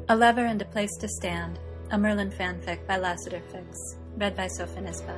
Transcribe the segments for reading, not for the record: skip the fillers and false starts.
A Lever and a Place to Stand, a Merlin fanfic by Lassiter Fix, read by Sophie Nisba.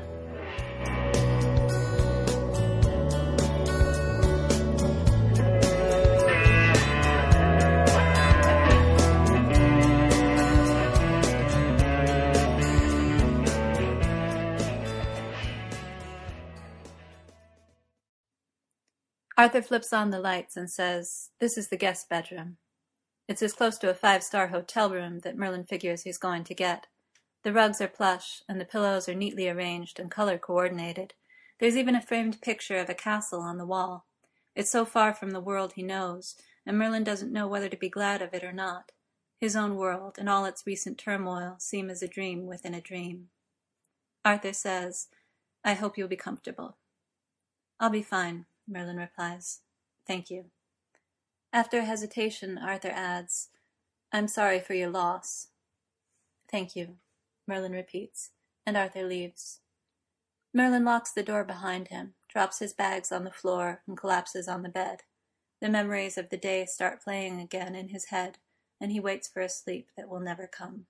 Arthur flips on the lights and says, "This is the guest bedroom." It's as close to a 5-star hotel room that Merlin figures he's going to get. The rugs are plush, and the pillows are neatly arranged and color-coordinated. There's even a framed picture of a castle on the wall. It's so far from the world he knows, and Merlin doesn't know whether to be glad of it or not. His own world and all its recent turmoil seem as a dream within a dream. Arthur says, "I hope you'll be comfortable." "I'll be fine," Merlin replies. "Thank you." After a hesitation, Arthur adds, "I'm sorry for your loss." "Thank you," Merlin repeats, and Arthur leaves. Merlin locks the door behind him, drops his bags on the floor, and collapses on the bed. The memories of the day start playing again in his head, and he waits for a sleep that will never come.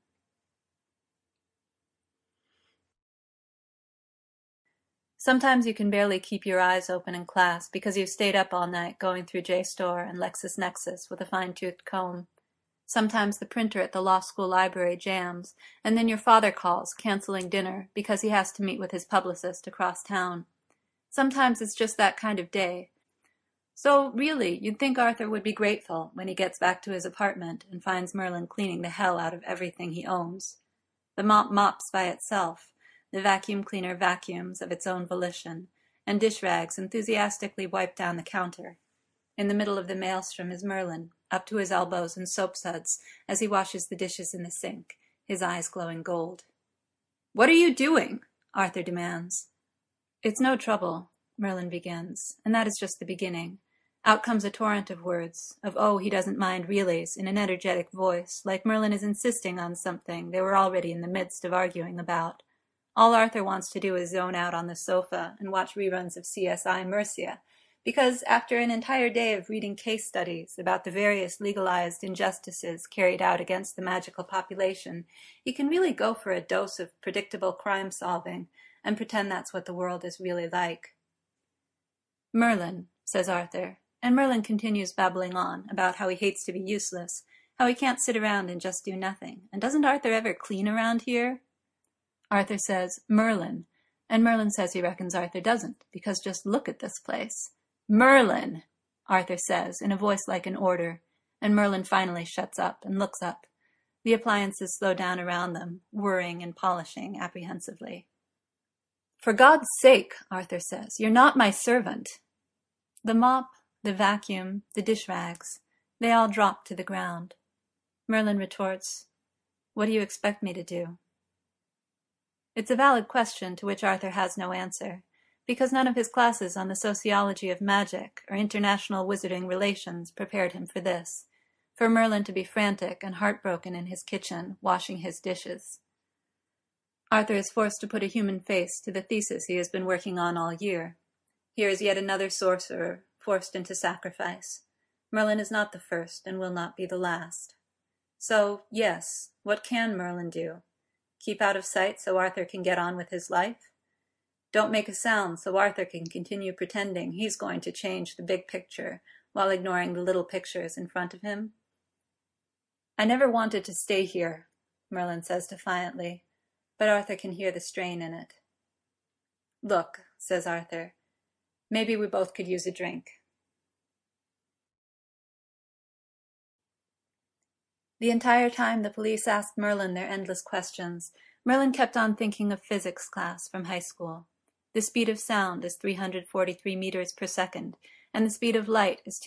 Sometimes you can barely keep your eyes open in class because you've stayed up all night going through JSTOR and LexisNexis with a fine-toothed comb. Sometimes the printer at the law school library jams, and then your father calls, canceling dinner, because he has to meet with his publicist across town. Sometimes it's just that kind of day. So really, you'd think Arthur would be grateful when he gets back to his apartment and finds Merlin cleaning the hell out of everything he owns. The mop mops by itself. The vacuum cleaner vacuums of its own volition, and dish rags enthusiastically wipe down the counter. In the middle of the maelstrom is Merlin, up to his elbows in soap suds as he washes the dishes in the sink, his eyes glowing gold. "What are you doing?" Arthur demands. "It's no trouble," Merlin begins, and that is just the beginning. Out comes a torrent of words, of "oh, he doesn't mind reallys" in an energetic voice, like Merlin is insisting on something they were already in the midst of arguing about. All Arthur wants to do is zone out on the sofa and watch reruns of CSI Mercia, because after an entire day of reading case studies about the various legalized injustices carried out against the magical population, he can really go for a dose of predictable crime-solving and pretend that's what the world is really like. "Merlin," says Arthur, and Merlin continues babbling on about how he hates to be useless, how he can't sit around and just do nothing, and doesn't Arthur ever clean around here? Arthur says, "Merlin," and Merlin says he reckons Arthur doesn't, because just look at this place. "Merlin," Arthur says in a voice like an order, and Merlin finally shuts up and looks up. The appliances slow down around them, whirring and polishing apprehensively. "For God's sake," Arthur says, "you're not my servant." The mop, the vacuum, the dish rags, they all drop to the ground. Merlin retorts, "What do you expect me to do?" It's a valid question to which Arthur has no answer, because none of his classes on the sociology of magic or international wizarding relations prepared him for this, for Merlin to be frantic and heartbroken in his kitchen, washing his dishes. Arthur is forced to put a human face to the thesis he has been working on all year. Here is yet another sorcerer forced into sacrifice. Merlin is not the first and will not be the last. So, yes, what can Merlin do? Keep out of sight so Arthur can get on with his life? Don't make a sound so Arthur can continue pretending he's going to change the big picture while ignoring the little pictures in front of him? "I never wanted to stay here," Merlin says defiantly, but Arthur can hear the strain in it. "Look," says Arthur, "maybe we both could use a drink." The entire time the police asked Merlin their endless questions, Merlin kept on thinking of physics class from high school. The speed of sound is 343 meters per second, and the speed of light is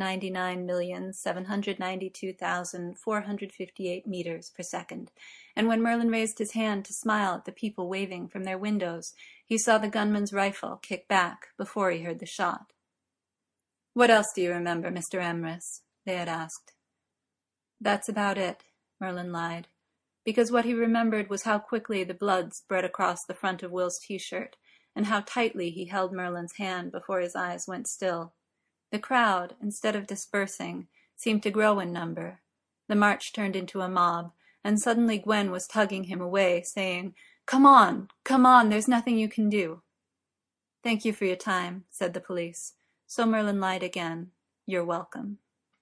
299,792,458 meters per second. And when Merlin raised his hand to smile at the people waving from their windows, he saw the gunman's rifle kick back before he heard the shot. "What else do you remember, Mr. Emrys?" they had asked. "That's about it," Merlin lied, because what he remembered was how quickly the blood spread across the front of Will's t-shirt, and how tightly he held Merlin's hand before his eyes went still. The crowd, instead of dispersing, seemed to grow in number. The march turned into a mob, and suddenly Gwen was tugging him away, saying, come on, there's nothing you can do." "Thank you for your time," said the police. So Merlin lied again. "You're welcome."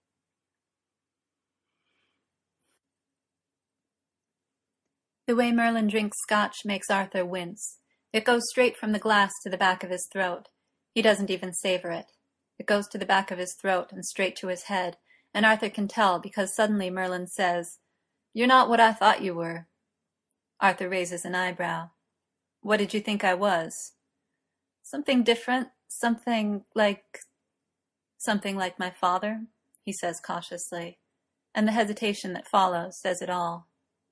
The way Merlin drinks scotch makes Arthur wince. It goes straight from the glass to the back of his throat. He doesn't even savor it. It goes to the back of his throat and straight to his head, and Arthur can tell because suddenly Merlin says, "You're not what I thought you were." Arthur raises an eyebrow. "What did you think I was?" "Something different, something like my father," he says cautiously, and the hesitation that follows says it all.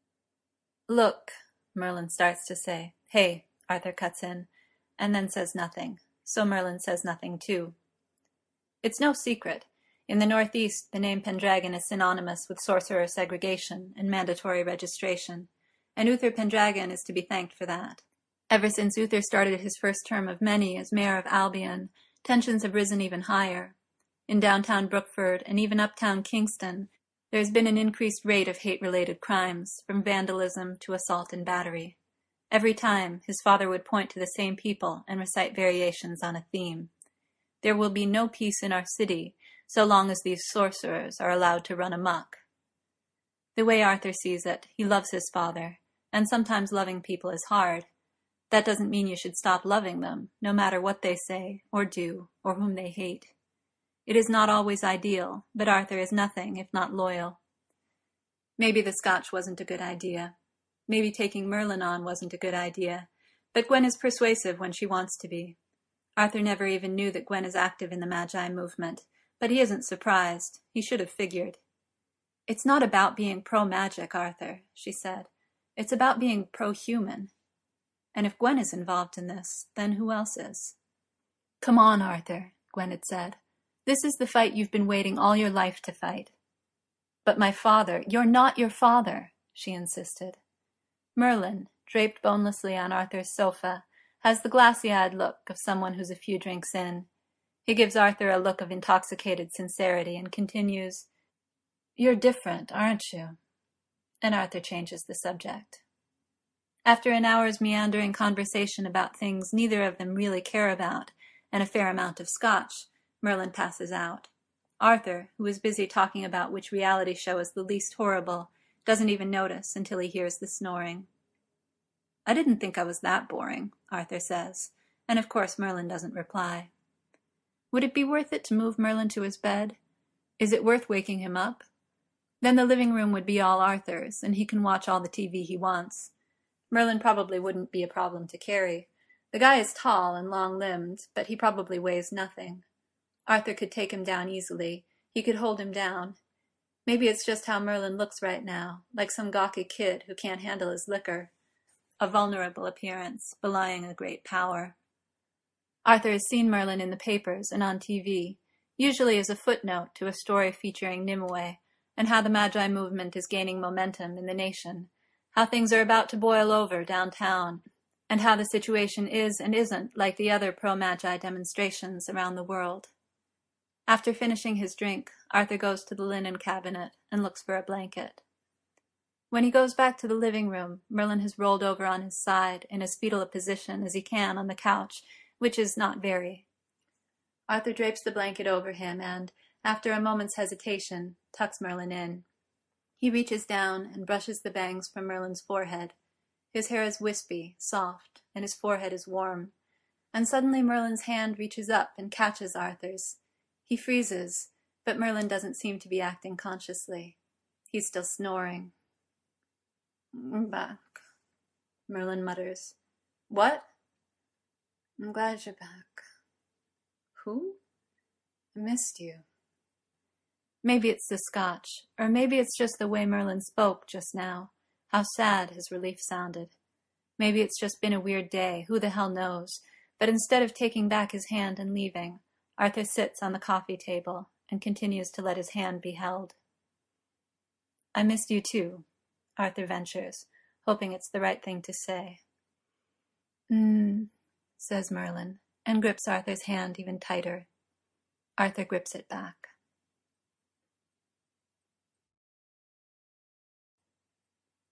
"Look," Merlin starts to say. "Hey," Arthur cuts in, and then says nothing. So Merlin says nothing too. It's no secret. In the Northeast, the name Pendragon is synonymous with sorcerer segregation and mandatory registration, and Uther Pendragon is to be thanked for that. Ever since Uther started his first term of many as mayor of Albion, tensions have risen even higher. In downtown Brookford and even uptown Kingston, there has been an increased rate of hate-related crimes, from vandalism to assault and battery. Every time, his father would point to the same people and recite variations on a theme. There will be no peace in our city so long as these sorcerers are allowed to run amok. The way Arthur sees it, he loves his father, and sometimes loving people is hard. That doesn't mean you should stop loving them, no matter what they say, or do, or whom they hate. It is not always ideal, but Arthur is nothing if not loyal. Maybe the scotch wasn't a good idea. Maybe taking Merlin on wasn't a good idea, but Gwen is persuasive when she wants to be. Arthur never even knew that Gwen is active in the Magi movement, but he isn't surprised. He should have figured. "It's not about being pro-magic, Arthur," she said. "It's about being pro-human. And if Gwen is involved in this, then who else is?" "Come on, Arthur," Gwen had said. "This is the fight you've been waiting all your life to fight." "But my father—" "You're not your father," she insisted. Merlin, draped bonelessly on Arthur's sofa, has the glassy-eyed look of someone who's a few drinks in. He gives Arthur a look of intoxicated sincerity and continues, "You're different, aren't you?" And Arthur changes the subject. After an hour's meandering conversation about things neither of them really care about, and a fair amount of scotch, Merlin passes out. Arthur, who is busy talking about which reality show is the least horrible, doesn't even notice until he hears the snoring. "I didn't think I was that boring," Arthur says, and of course Merlin doesn't reply. Would it be worth it to move Merlin to his bed? Is it worth waking him up? Then the living room would be all Arthur's, and he can watch all the TV he wants. Merlin probably wouldn't be a problem to carry. The guy is tall and long-limbed, but he probably weighs nothing. Arthur could take him down easily. He could hold him down. Maybe it's just how Merlin looks right now, like some gawky kid who can't handle his liquor. A vulnerable appearance, belying a great power. Arthur has seen Merlin in the papers and on TV, usually as a footnote to a story featuring Nimue, and how the Magi movement is gaining momentum in the nation, how things are about to boil over downtown, and how the situation is and isn't like the other pro-Magi demonstrations around the world. After finishing his drink, Arthur goes to the linen cabinet and looks for a blanket. When he goes back to the living room, Merlin has rolled over on his side in as fetal a position as he can on the couch, which is not very. Arthur drapes the blanket over him and, after a moment's hesitation, tucks Merlin in. He reaches down and brushes the bangs from Merlin's forehead. His hair is wispy, soft, and his forehead is warm. And suddenly Merlin's hand reaches up and catches Arthur's. He freezes, but Merlin doesn't seem to be acting consciously. He's still snoring. "I'm back," Merlin mutters. "What?" "I'm glad you're back." "Who?" "I missed you." Maybe it's the scotch, or maybe it's just the way Merlin spoke just now, how sad his relief sounded. Maybe it's just been a weird day, who the hell knows, but instead of taking back his hand and leaving, Arthur sits on the coffee table and continues to let his hand be held. "I missed you too," Arthur ventures, hoping it's the right thing to say. Says Merlin, and grips Arthur's hand even tighter. Arthur grips it back.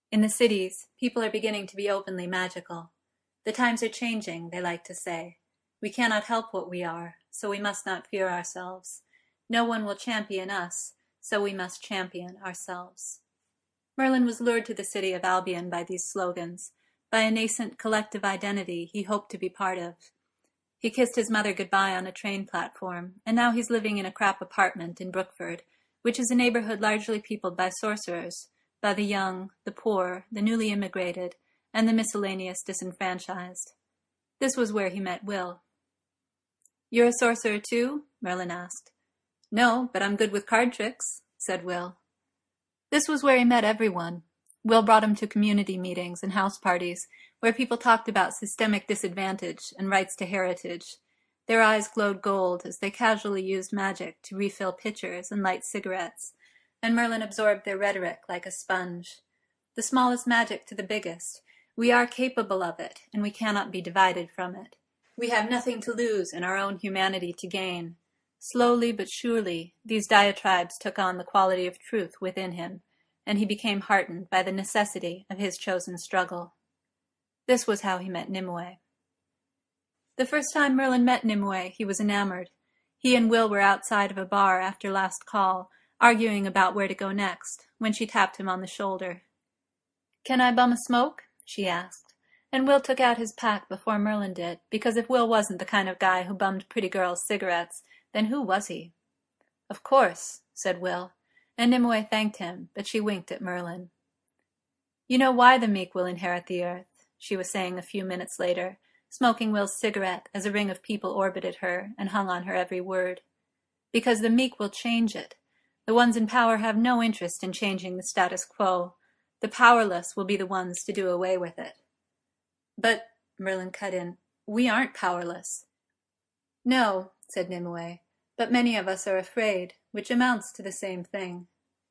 In the cities, people are beginning to be openly magical. The times are changing, they like to say. We cannot help what we are, so we must not fear ourselves. No one will champion us, so we must champion ourselves. Merlin was lured to the city of Albion by these slogans, by a nascent collective identity he hoped to be part of. He kissed his mother goodbye on a train platform, and now he's living in a crap apartment in Brookford, which is a neighborhood largely peopled by sorcerers, by the young, the poor, the newly immigrated, and the miscellaneous disenfranchised. This was where he met Will. "You're a sorcerer too?" Merlin asked. "No, but I'm good with card tricks," said Will. This was where he met everyone. Will brought him to community meetings and house parties, where people talked about systemic disadvantage and rights to heritage. Their eyes glowed gold as they casually used magic to refill pitchers and light cigarettes, and Merlin absorbed their rhetoric like a sponge. The smallest magic to the biggest. We are capable of it, and we cannot be divided from it. We have nothing to lose and our own humanity to gain. Slowly but surely, these diatribes took on the quality of truth within him, and he became heartened by the necessity of his chosen struggle. This was how he met Nimue. The first time Merlin met Nimue, he was enamored. He and Will were outside of a bar after last call, arguing about where to go next, when she tapped him on the shoulder. "Can I bum a smoke?" she asked, and Will took out his pack before Merlin did, because if Will wasn't the kind of guy who bummed pretty girls' cigarettes, then who was he? "Of course," said Will, and Nimue thanked him, but she winked at Merlin. "You know why the meek will inherit the earth," she was saying a few minutes later, smoking Will's cigarette as a ring of people orbited her and hung on her every word. "Because the meek will change it. The ones in power have no interest in changing the status quo. The powerless will be the ones to do away with it." "But," Merlin cut in, "we aren't powerless." "No," said Nimue, "but many of us are afraid, which amounts to the same thing."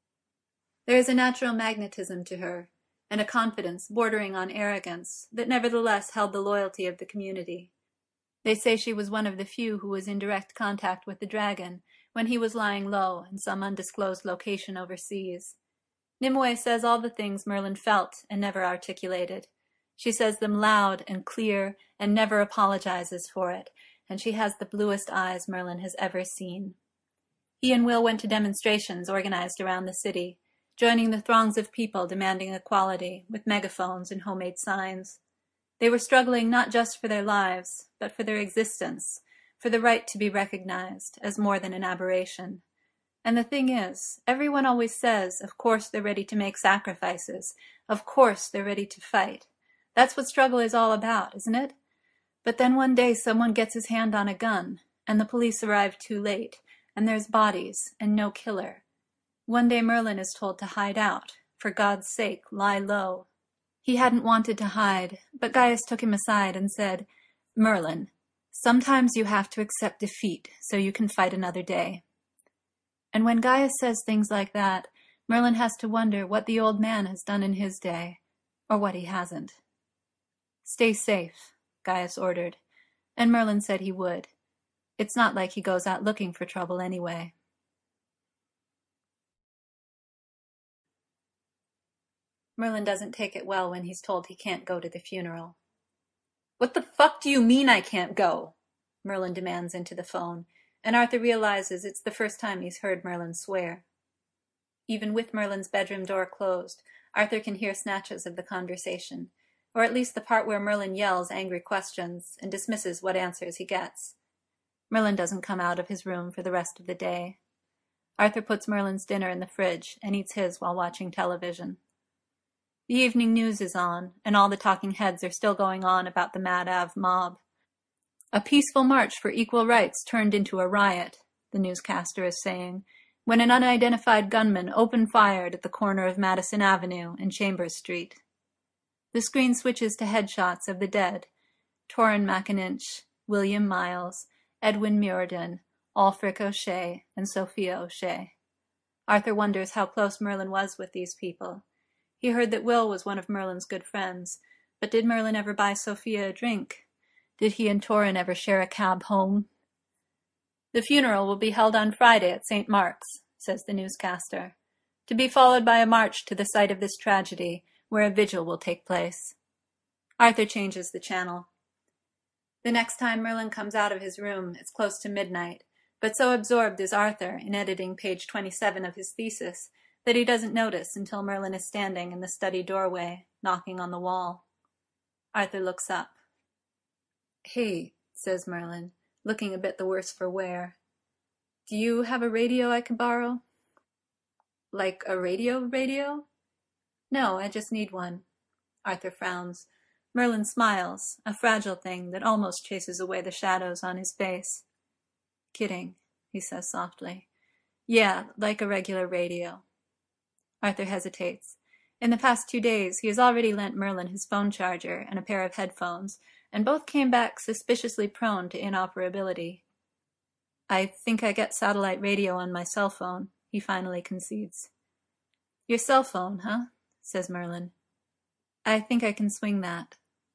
There is a natural magnetism to her, and a confidence bordering on arrogance that nevertheless held the loyalty of the community. They say she was one of the few who was in direct contact with the dragon when he was lying low in some undisclosed location overseas. Nimue says all the things Merlin felt and never articulated. She says them loud and clear and never apologizes for it, and she has the bluest eyes Merlin has ever seen. He and Will went to demonstrations organized around the city, joining the throngs of people demanding equality with megaphones and homemade signs. They were struggling not just for their lives, but for their existence, for the right to be recognized as more than an aberration. And the thing is, everyone always says, of course they're ready to make sacrifices, of course they're ready to fight. That's what struggle is all about, isn't it? But then one day someone gets his hand on a gun, and the police arrive too late, and there's bodies, and no killer. One day Merlin is told to hide out. For God's sake, lie low. He hadn't wanted to hide, but Gaius took him aside and said, "Merlin, sometimes you have to accept defeat so you can fight another day." And when Gaius says things like that, Merlin has to wonder what the old man has done in his day, or what he hasn't. "Stay safe," Gaius ordered, and Merlin said he would. It's not like he goes out looking for trouble anyway. Merlin doesn't take it well when he's told he can't go to the funeral. "What the fuck do you mean I can't go?" Merlin demands into the phone, and Arthur realizes it's the first time he's heard Merlin swear. Even with Merlin's bedroom door closed, Arthur can hear snatches of the conversation, or at least the part where Merlin yells angry questions and dismisses what answers he gets. Merlin doesn't come out of his room for the rest of the day. Arthur puts Merlin's dinner in the fridge and eats his while watching television. The evening news is on, and all the talking heads are still going on about the Mad Ave mob. "A peaceful march for equal rights turned into a riot," the newscaster is saying, when an unidentified gunman opened fire at the corner of Madison Avenue and Chambers Street. The screen switches to headshots of the dead: Torrin McAninch, William Miles, Edwin Muirden, Alfric O'Shea, and Sophia O'Shea. Arthur wonders how close Merlin was with these people. He heard that Will was one of Merlin's good friends, but did Merlin ever buy Sophia a drink? Did he and Torrin ever share a cab home? "The funeral will be held on Friday at St. Mark's," says the newscaster, "to be followed by a march to the site of this tragedy, where a vigil will take place. Arthur changes the channel. The next time Merlin comes out of his room, it's close to midnight, but so absorbed is Arthur in editing page 27 of his thesis that he doesn't notice until Merlin is standing in the study doorway, knocking on the wall. Arthur looks up. "Hey," says Merlin, looking a bit the worse for wear. "Do you have a radio I could borrow?" "Like a radio? "No, I just need one." Arthur frowns. Merlin smiles, a fragile thing that almost chases away the shadows on his face. "Kidding," he says softly. "Yeah, like a regular radio." Arthur hesitates. In the past 2 days, he has already lent Merlin his phone charger and a pair of headphones, and both came back suspiciously prone to inoperability. "I think I get satellite radio on my cell phone," he finally concedes. "Your cell phone, huh?" says Merlin. "I think I can swing that."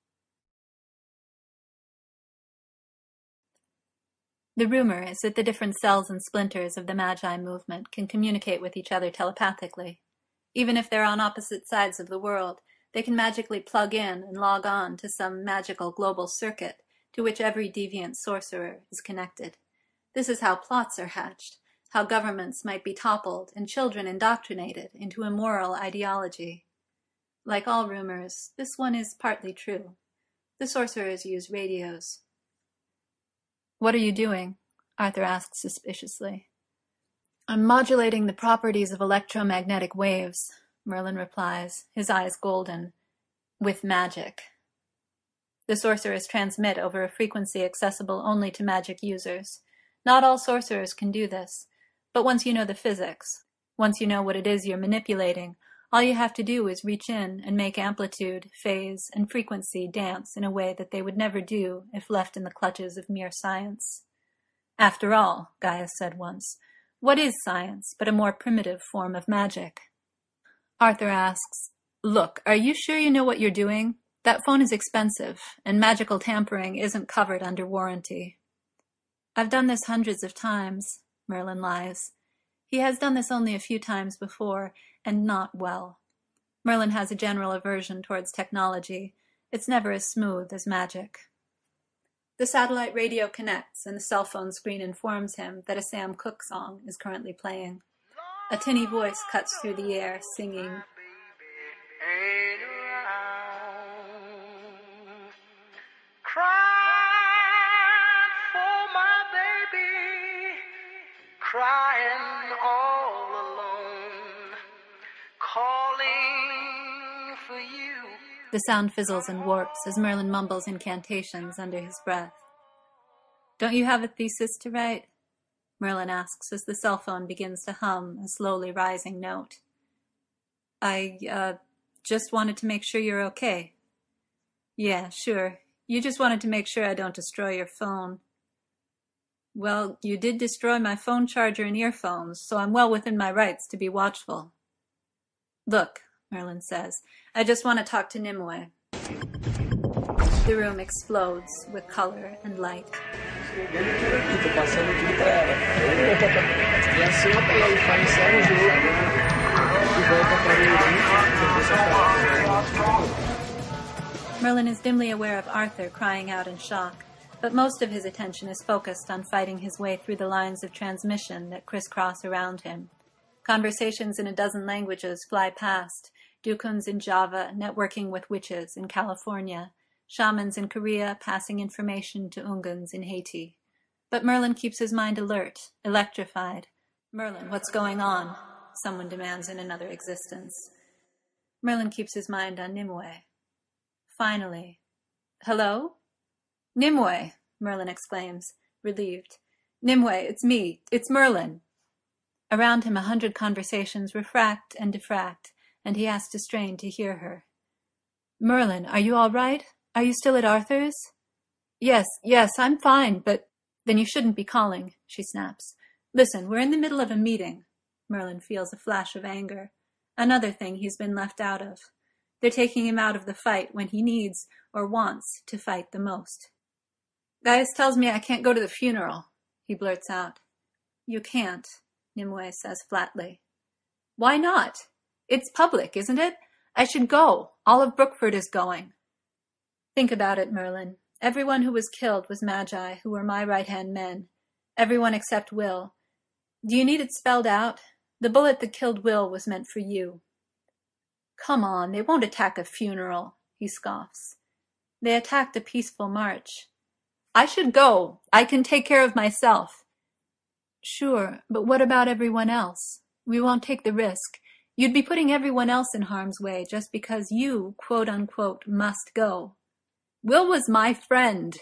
The rumor is that the different cells and splinters of the Magi movement can communicate with each other telepathically. Even if they're on opposite sides of the world, they can magically plug in and log on to some magical global circuit to which every deviant sorcerer is connected. This is how plots are hatched, how governments might be toppled and children indoctrinated into immoral ideology. Like all rumors, this one is partly true. The sorcerers use radios. "What are you doing?" Arthur asks suspiciously. "I'm modulating the properties of electromagnetic waves," Merlin replies, his eyes golden. "With magic." The sorcerers transmit over a frequency accessible only to magic users. Not all sorcerers can do this, but once you know the physics, once you know what it is you're manipulating, all you have to do is reach in and make amplitude, phase, and frequency dance in a way that they would never do if left in the clutches of mere science. "After all," Gaius said once, "what is science but a more primitive form of magic?" Arthur asks, "Look, are you sure you know what you're doing? That phone is expensive, and magical tampering isn't covered under warranty." "I've done this hundreds of times," Merlin lies. He has done this only a few times before, and not well. Merlin has a general aversion towards technology. It's never as smooth as magic. The satellite radio connects, and the cell phone screen informs him that a Sam Cooke song is currently playing. A tinny voice cuts through the air, singing, "Crying for my baby, crying all alone, calling for you." The sound fizzles and warps as Merlin mumbles incantations under his breath. "Don't you have a thesis to write?" Merlin asks as the cell phone begins to hum a slowly rising note. I just wanted to make sure you're okay." "Yeah, sure. You just wanted to make sure I don't destroy your phone." "Well, you did destroy my phone charger and earphones, so I'm well within my rights to be watchful." "Look," Merlin says, "I just want to talk to Nimue." The room explodes with color and light. Merlin is dimly aware of Arthur crying out in shock, but most of his attention is focused on fighting his way through the lines of transmission that crisscross around him. Conversations in a dozen languages fly past, dukuns in Java networking with witches in California, shamans in Korea passing information to Ungans in Haiti. But Merlin keeps his mind alert, electrified. "Merlin, what's going on?" someone demands in another existence. Merlin keeps his mind on Nimue. Finally, "Hello?" "Nimue!" Merlin exclaims, relieved. "Nimue, it's me. It's Merlin." Around him 100 conversations refract and diffract, and he has to strain to hear her. "Merlin, are you all right? Are you still at Arthur's?" Yes, I'm fine, but..." "Then you shouldn't be calling," she snaps. "Listen, we're in the middle of a meeting." Merlin feels a flash of anger. Another thing he's been left out of. They're taking him out of the fight when he needs or wants to fight the most. "Gaius tells me I can't go to the funeral," he blurts out. "You can't," Nimue says flatly. "Why not? It's public, isn't it? I should go. All of Brookford is going. Think about it, Merlin. Everyone who was killed was magi, who were my right-hand men. Everyone except Will. Do you need it spelled out? The bullet that killed Will was meant for you. Come on, they won't attack a funeral, he scoffs. They attacked a peaceful march. I should go. I can take care of myself. Sure, but what about everyone else? We won't take the risk. You'd be putting everyone else in harm's way just because you, quote-unquote, must go. Will was my friend.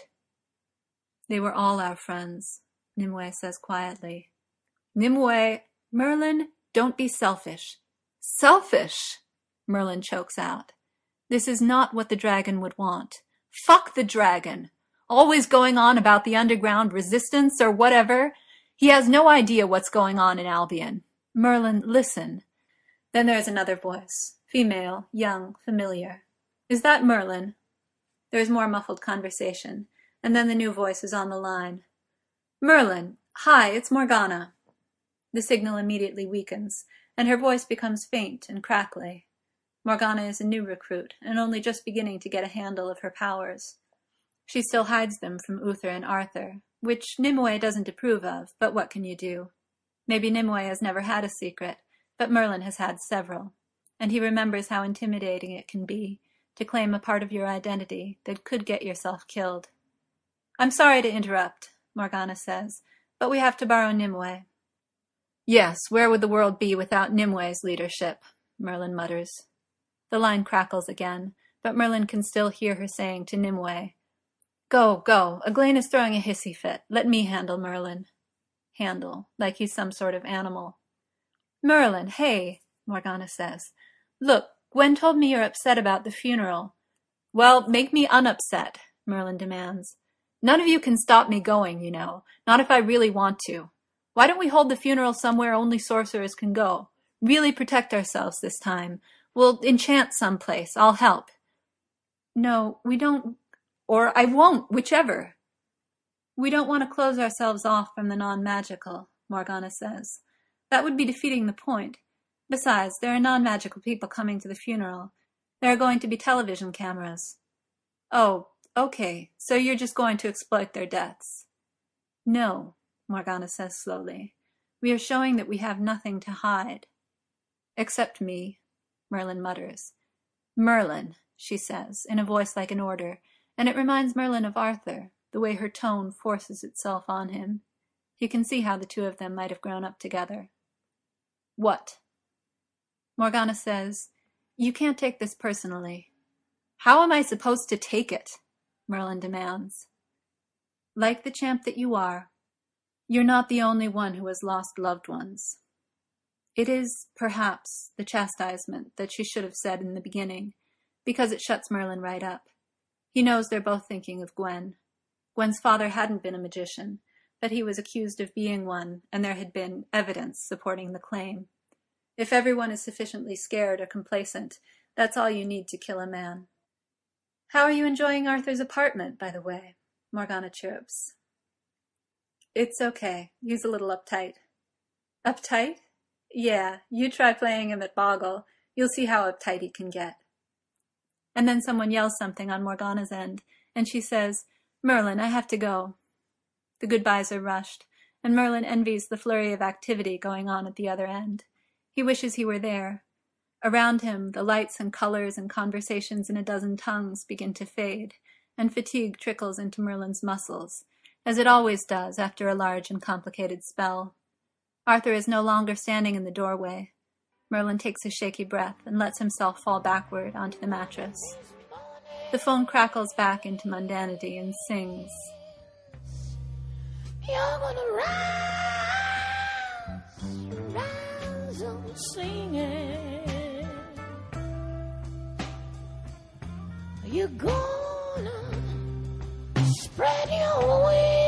They were all our friends, Nimue says quietly. Nimue, Merlin, don't be selfish. Selfish, Merlin chokes out. This is not what the dragon would want. Fuck the dragon. Always going on about the underground resistance or whatever. He has no idea what's going on in Albion. Merlin, listen. Then there's another voice. Female, young, familiar. Is that Merlin? There is more muffled conversation, and then the new voice is on the line. Merlin, hi, it's Morgana. The signal immediately weakens, and her voice becomes faint and crackly. Morgana is a new recruit, and only just beginning to get a handle of her powers. She still hides them from Uther and Arthur, which Nimue doesn't approve of, but what can you do? Maybe Nimue has never had a secret, but Merlin has had several, and he remembers how intimidating it can be to claim a part of your identity that could get yourself killed. I'm sorry to interrupt, Morgana says, but we have to borrow Nimue. Yes, where would the world be without Nimue's leadership? Merlin mutters. The line crackles again, but Merlin can still hear her saying to Nimue, Go, go, Eglain is throwing a hissy fit. Let me handle Merlin. Handle, like he's some sort of animal. Merlin, hey, Morgana says. Look, Gwen told me you're upset about the funeral. Well, make me unupset, Merlin demands. None of you can stop me going, you know, not if I really want to. Why don't we hold the funeral somewhere only sorcerers can go? Really protect ourselves this time. We'll enchant someplace. I'll help. No, we don't, or I won't, whichever. We don't want to close ourselves off from the non-magical, Morgana says. That would be defeating the point. Besides, there are non-magical people coming to the funeral. There are going to be television cameras. Oh, okay, so you're just going to exploit their deaths. No, Morgana says slowly. We are showing that we have nothing to hide. Except me, Merlin mutters. Merlin, she says, in a voice like an order, and it reminds Merlin of Arthur, the way her tone forces itself on him. You can see how the two of them might have grown up together. What? Morgana says, You can't take this personally. How am I supposed to take it? Merlin demands. Like the champ that you are, you're not the only one who has lost loved ones. It is, perhaps, the chastisement that she should have said in the beginning, because it shuts Merlin right up. He knows they're both thinking of Gwen. Gwen's father hadn't been a magician, but he was accused of being one, and there had been evidence supporting the claim. If everyone is sufficiently scared or complacent, that's all you need to kill a man. How are you enjoying Arthur's apartment, by the way? Morgana chirps. It's okay. He's a little uptight. Uptight? Yeah, you try playing him at Boggle. You'll see how uptight he can get. And then someone yells something on Morgana's end, and she says, Merlin, I have to go. The goodbyes are rushed, and Merlin envies the flurry of activity going on at the other end. He wishes he were there. Around him, the lights and colors and conversations in a dozen tongues begin to fade, and fatigue trickles into Merlin's muscles, as it always does after a large and complicated spell. Arthur is no longer standing in the doorway. Merlin takes a shaky breath and lets himself fall backward onto the mattress. The phone crackles back into mundanity and sings. You're gonna rise on singing. You're gonna spread your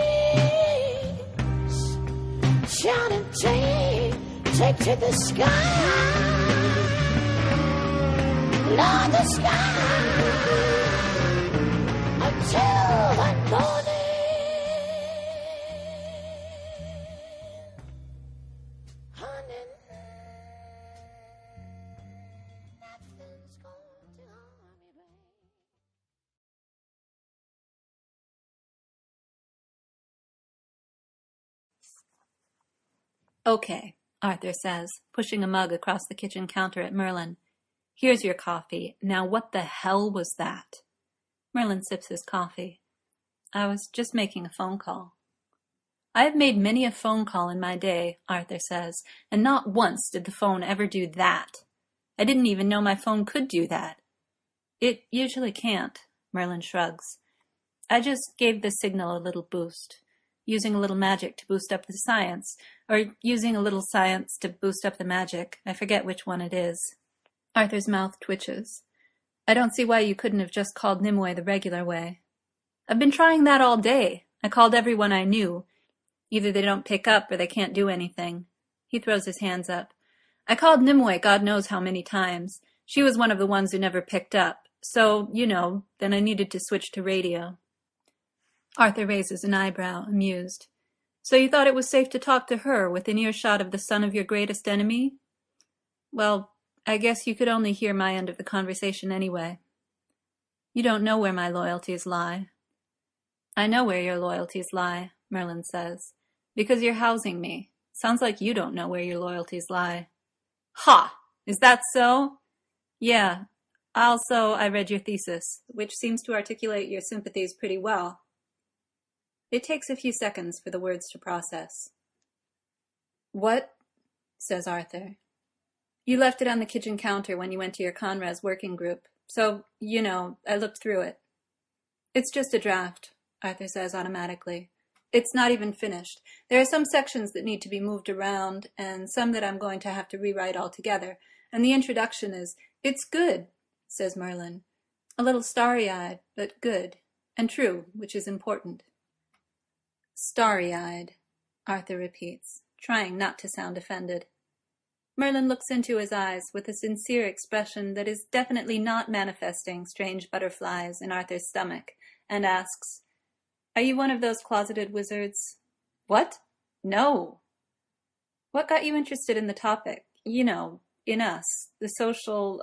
wings, shout and take to the sky. Love the sky until the morning. Honey, nothing's gonna Okay, Arthur says, pushing a mug across the kitchen counter at Merlin. Here's your coffee. Now what the hell was that? Merlin sips his coffee. I was just making a phone call. I have made many a phone call in my day, Arthur says, and not once did the phone ever do that. I didn't even know my phone could do that. It usually can't, Merlin shrugs. I just gave the signal a little boost, using a little magic to boost up the science, or using a little science to boost up the magic. I forget which one it is. Arthur's mouth twitches. I don't see why you couldn't have just called Nimue the regular way. I've been trying that all day. I called everyone I knew. Either they don't pick up or they can't do anything. He throws his hands up. I called Nimue God knows how many times. She was one of the ones who never picked up. So, then I needed to switch to radio. Arthur raises an eyebrow, amused. So you thought it was safe to talk to her within earshot of the son of your greatest enemy? Well, I guess you could only hear my end of the conversation anyway. You don't know where my loyalties lie. I know where your loyalties lie, Merlin says, because you're housing me. Sounds like you don't know where your loyalties lie. Ha! Is that so? Yeah. Also, I read your thesis, which seems to articulate your sympathies pretty well. It takes a few seconds for the words to process. What? Says Arthur. You left it on the kitchen counter when you went to your Conres working group, so, I looked through it. It's just a draft, Arthur says automatically. It's not even finished. There are some sections that need to be moved around, and some that I'm going to have to rewrite altogether, and the introduction is, it's good, says Merlin. A little starry-eyed, but good, and true, which is important. Starry-eyed, Arthur repeats, trying not to sound offended. Merlin looks into his eyes with a sincere expression that is definitely not manifesting strange butterflies in Arthur's stomach, and asks, Are you one of those closeted wizards? What? No. What got you interested in the topic? In us, the social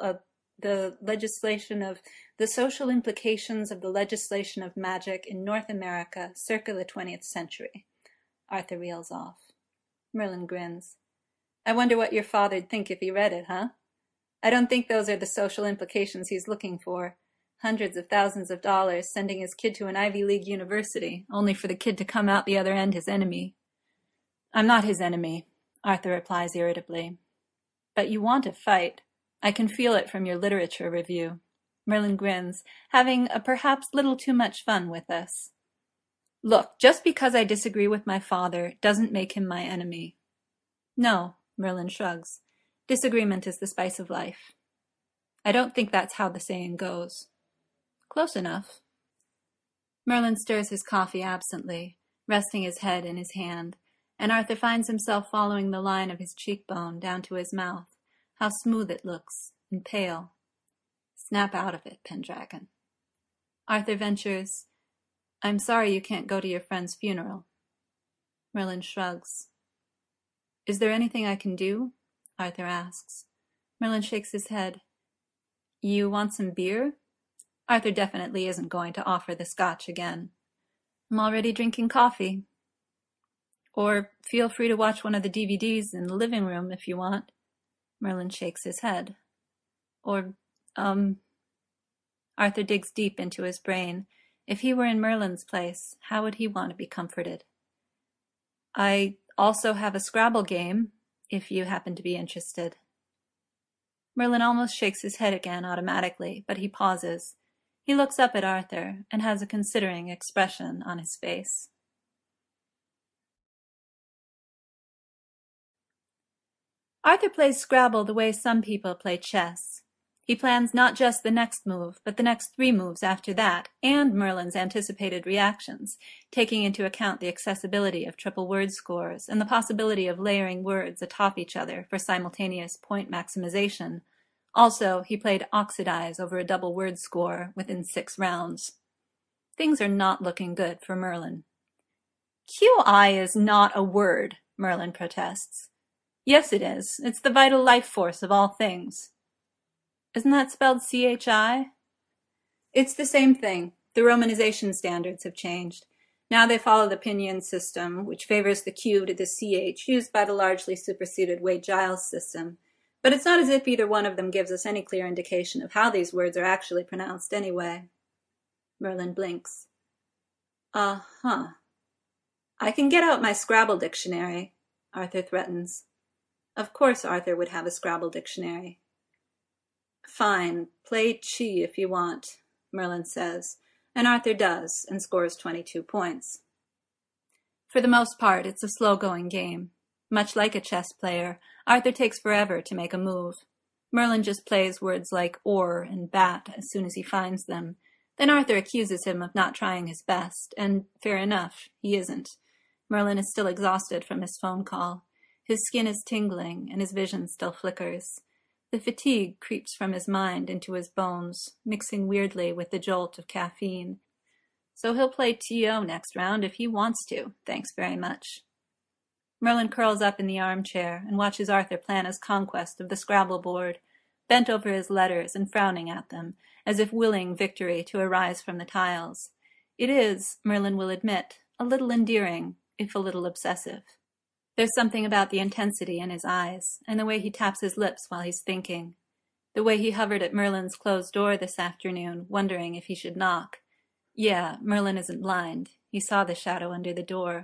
implications of the legislation of magic in North America circa the 20th century. Arthur reels off. Merlin grins. I wonder what your father'd think if he read it, huh? I don't think those are the social implications he's looking for. Hundreds of thousands of dollars sending his kid to an Ivy League university, only for the kid to come out the other end his enemy. I'm not his enemy, Arthur replies irritably. But you want to fight. I can feel it from your literature review. Merlin grins, having a perhaps little too much fun with us. Look, just because I disagree with my father doesn't make him my enemy. No, Merlin shrugs. Disagreement is the spice of life. I don't think that's how the saying goes. Close enough. Merlin stirs his coffee absently, resting his head in his hand, and Arthur finds himself following the line of his cheekbone down to his mouth. How smooth it looks, and pale. Snap out of it, Pendragon. Arthur ventures, I'm sorry you can't go to your friend's funeral. Merlin shrugs. Is there anything I can do? Arthur asks. Merlin shakes his head. You want some beer? Arthur definitely isn't going to offer the scotch again. I'm already drinking coffee. Or feel free to watch one of the DVDs in the living room if you want. Merlin shakes his head. Or, Arthur digs deep into his brain. If he were in Merlin's place, how would he want to be comforted? I also have a Scrabble game, if you happen to be interested. Merlin almost shakes his head again automatically, but he pauses. He looks up at Arthur and has a considering expression on his face. Arthur plays Scrabble the way some people play chess. He plans not just the next move, but the next 3 moves after that, and Merlin's anticipated reactions, taking into account the accessibility of triple word scores and the possibility of layering words atop each other for simultaneous point maximization. Also, he played Oxidize over a double word score within 6 rounds. Things are not looking good for Merlin. QI is not a word, Merlin protests. Yes, it is. It's the vital life force of all things. Isn't that spelled CHI? It's the same thing. The romanization standards have changed. Now they follow the pinyin system, which favors the Q to the CH used by the largely superseded Wade-Giles system, but it's not as if either one of them gives us any clear indication of how these words are actually pronounced anyway. Merlin blinks. Uh-huh. I can get out my Scrabble dictionary, Arthur threatens. Of course Arthur would have a Scrabble dictionary. Fine, play Chi if you want, Merlin says, and Arthur does, and scores 22 points. For the most part, it's a slow-going game. Much like a chess player, Arthur takes forever to make a move. Merlin just plays words like or and bat as soon as he finds them. Then Arthur accuses him of not trying his best, and fair enough, he isn't. Merlin is still exhausted from his phone call. His skin is tingling, and his vision still flickers. The fatigue creeps from his mind into his bones, mixing weirdly with the jolt of caffeine. So he'll play TO next round if he wants to, thanks very much. Merlin curls up in the armchair and watches Arthur plan his conquest of the Scrabble board, bent over his letters and frowning at them, as if willing victory to arise from the tiles. It is, Merlin will admit, a little endearing, if a little obsessive. There's something about the intensity in his eyes, and the way he taps his lips while he's thinking. The way he hovered at Merlin's closed door this afternoon, wondering if he should knock. Yeah, Merlin isn't blind. He saw the shadow under the door.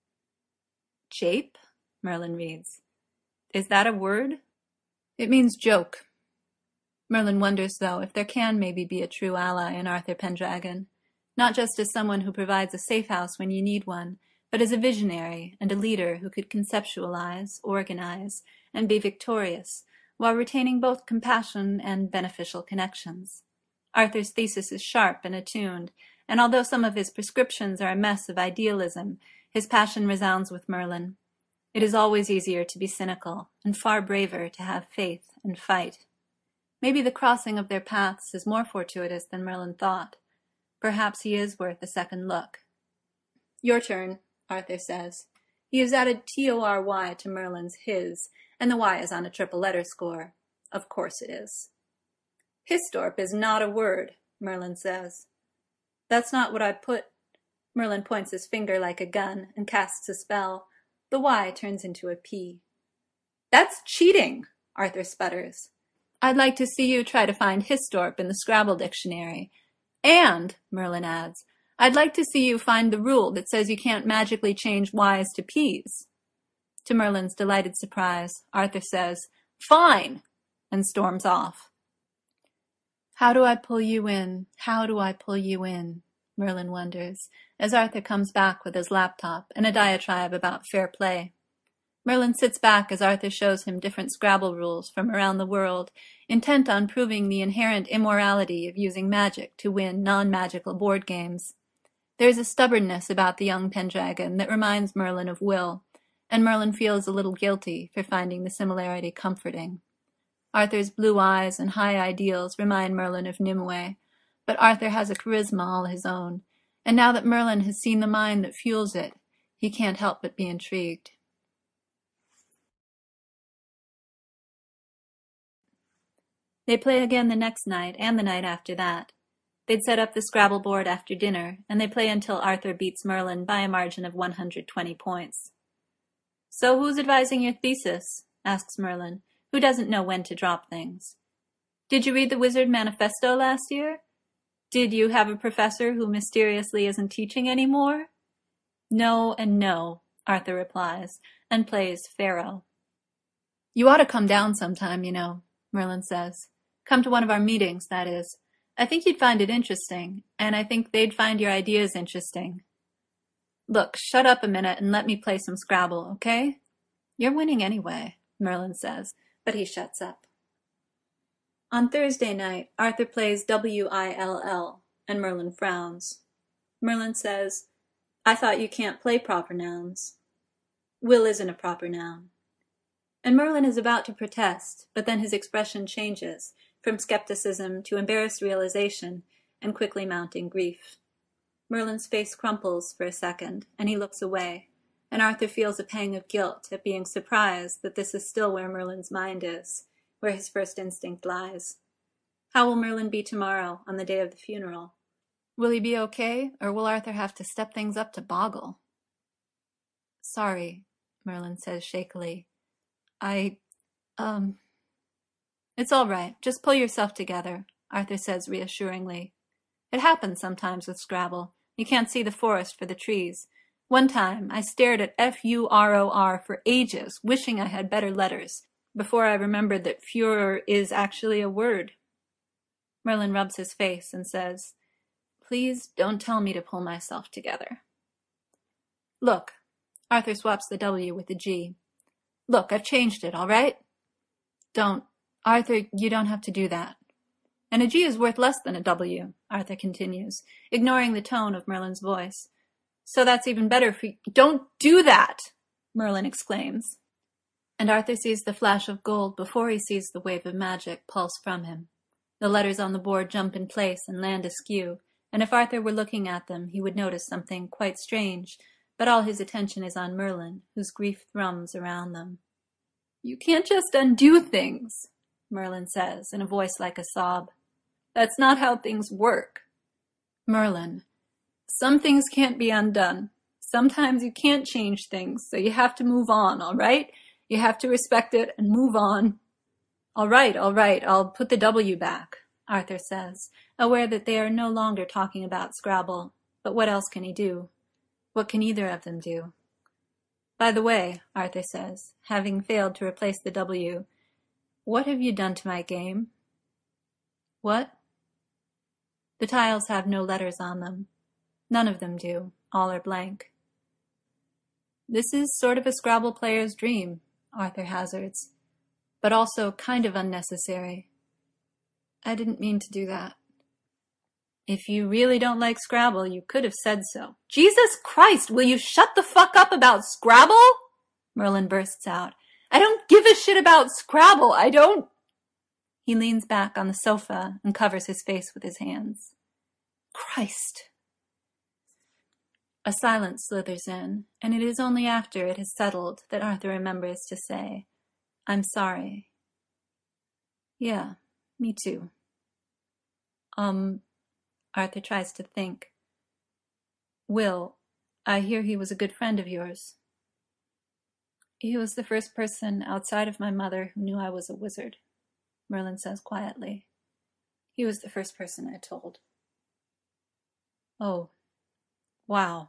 Jape? Merlin reads. Is that a word? It means joke. Merlin wonders, though, if there can maybe be a true ally in Arthur Pendragon, not just as someone who provides a safe house when you need one, but as a visionary and a leader who could conceptualize, organize, and be victorious, while retaining both compassion and beneficial connections. Arthur's thesis is sharp and attuned, and although some of his prescriptions are a mess of idealism, his passion resounds with Merlin. It is always easier to be cynical, and far braver to have faith and fight. Maybe the crossing of their paths is more fortuitous than Merlin thought. Perhaps he is worth a second look. Your turn, Arthur says. He has added T-O-R-Y to Merlin's his, and the Y is on a triple letter score. Of course it is. Historp is not a word, Merlin says. That's not what I put. Merlin points his finger like a gun and casts a spell. The Y turns into a P. That's cheating, Arthur sputters. I'd like to see you try to find Historp in the Scrabble dictionary. And, Merlin adds, I'd like to see you find the rule that says you can't magically change Y's to P's. To Merlin's delighted surprise, Arthur says, Fine, and storms off. How do I pull you in? How do I pull you in? Merlin wonders, as Arthur comes back with his laptop and a diatribe about fair play. Merlin sits back as Arthur shows him different Scrabble rules from around the world, intent on proving the inherent immorality of using magic to win non-magical board games. There is a stubbornness about the young Pendragon that reminds Merlin of Will, and Merlin feels a little guilty for finding the similarity comforting. Arthur's blue eyes and high ideals remind Merlin of Nimue, but Arthur has a charisma all his own, and now that Merlin has seen the mind that fuels it, he can't help but be intrigued. They play again the next night and the night after that. They'd set up the Scrabble board after dinner, and they play until Arthur beats Merlin by a margin of 120 points. So who's advising your thesis? Asks Merlin, who doesn't know when to drop things. Did you read the Wizard Manifesto last year? Did you have a professor who mysteriously isn't teaching anymore? No and no, Arthur replies, and plays Pharaoh. You ought to come down sometime, you know, Merlin says. Come to one of our meetings, that is. I think you'd find it interesting, and I think they'd find your ideas interesting. Look, shut up a minute and let me play some Scrabble, okay? You're winning anyway, Merlin says, but he shuts up. On Thursday night, Arthur plays W-I-L-L, and Merlin frowns. Merlin says, I thought you can't play proper nouns. Will isn't a proper noun. And Merlin is about to protest, but then his expression changes, from skepticism to embarrassed realization and quickly mounting grief. Merlin's face crumples for a second, and he looks away, and Arthur feels a pang of guilt at being surprised that this is still where Merlin's mind is, where his first instinct lies. How will Merlin be tomorrow, on the day of the funeral? Will he be okay, or will Arthur have to step things up to Boggle? Sorry, Merlin says shakily. It's all right. Just pull yourself together, Arthur says reassuringly. It happens sometimes with Scrabble. You can't see the forest for the trees. One time, I stared at F-U-R-O-R for ages, wishing I had better letters, before I remembered that Führer is actually a word. Merlin rubs his face and says, Please don't tell me to pull myself together. Look, Arthur swaps the W with the G. Look, I've changed it, all right? Don't. Arthur, you don't have to do that. And a G is worth less than a W, Arthur continues, ignoring the tone of Merlin's voice. So that's even better for you. Don't do that, Merlin exclaims. And Arthur sees the flash of gold before he sees the wave of magic pulse from him. The letters on the board jump in place and land askew, and if Arthur were looking at them, he would notice something quite strange, but all his attention is on Merlin, whose grief thrums around them. You can't just undo things, Merlin says, in a voice like a sob. That's not how things work. Merlin, some things can't be undone. Sometimes you can't change things, so you have to move on, all right? You have to respect it and move on. All right, I'll put the W back, Arthur says, aware that they are no longer talking about Scrabble. But what else can he do? What can either of them do? By the way, Arthur says, having failed to replace the W, what have you done to my game? What? The tiles have no letters on them. None of them do. All are blank. This is sort of a Scrabble player's dream, Arthur hazards, but also kind of unnecessary. I didn't mean to do that. If you really don't like Scrabble, you could have said so. Jesus Christ, will you shut the fuck up about Scrabble? Merlin bursts out. I don't give a shit about Scrabble. I don't... He leans back on the sofa and covers his face with his hands. Christ. A silence slithers in, and it is only after it has settled that Arthur remembers to say, I'm sorry. Yeah, me too. Arthur tries to think. Will, I hear he was a good friend of yours. He was the first person outside of my mother who knew I was a wizard, Merlin says quietly. He was the first person I told. Oh, wow.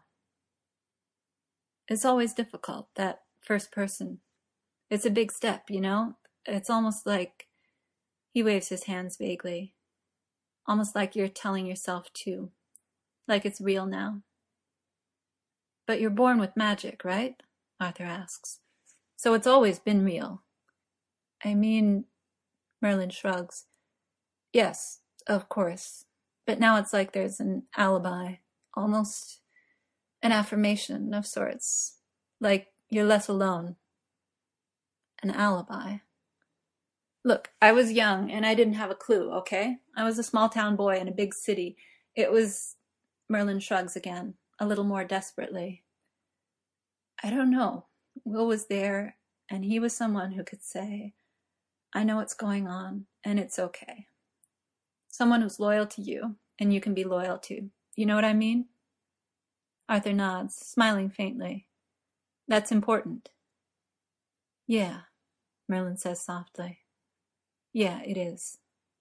It's always difficult, that first person. It's a big step, you know? It's almost like... He waves his hands vaguely. Almost like you're telling yourself too. Like it's real now. But you're born with magic, right? Arthur asks. So it's always been real. I mean... Merlin shrugs. Yes, of course. But now it's like there's an alibi. Almost an affirmation of sorts. Like you're less alone. An alibi. Look, I was young and I didn't have a clue, okay? I was a small town boy in a big city. It was... Merlin shrugs again, a little more desperately. I don't know. Will was there, and he was someone who could say, I know what's going on, and it's okay. Someone who's loyal to you, and you can be loyal to. You know what I mean? Arthur nods, smiling faintly. That's important. Yeah, Merlin says softly. Yeah, it is.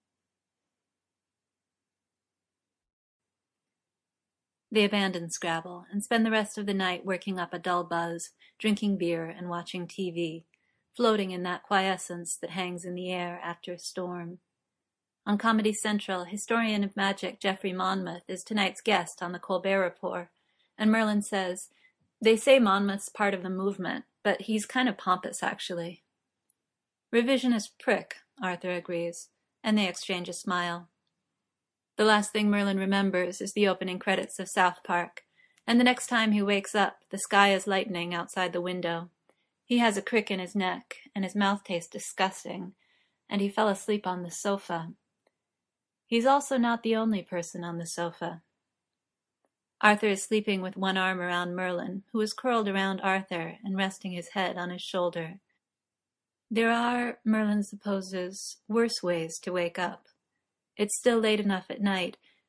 They abandon Scrabble and spend the rest of the night working up a dull buzz, drinking beer and watching TV, floating in that quiescence that hangs in the air after a storm. On Comedy Central, historian of magic Jeffrey Monmouth is tonight's guest on the Colbert Report, and Merlin says, they say Monmouth's part of the movement, but he's kind of pompous, actually. Revisionist prick, Arthur agrees, and they exchange a smile. The last thing Merlin remembers is the opening credits of South Park, and the next time he wakes up, the sky is lightening outside the window. He has a crick in his neck, and his mouth tastes disgusting, and he fell asleep on the sofa. He's also not the only person on the sofa. Arthur is sleeping with one arm around Merlin, who is curled around Arthur and resting his head on his shoulder. There are, Merlin supposes, worse ways to wake up. It's still late enough at night,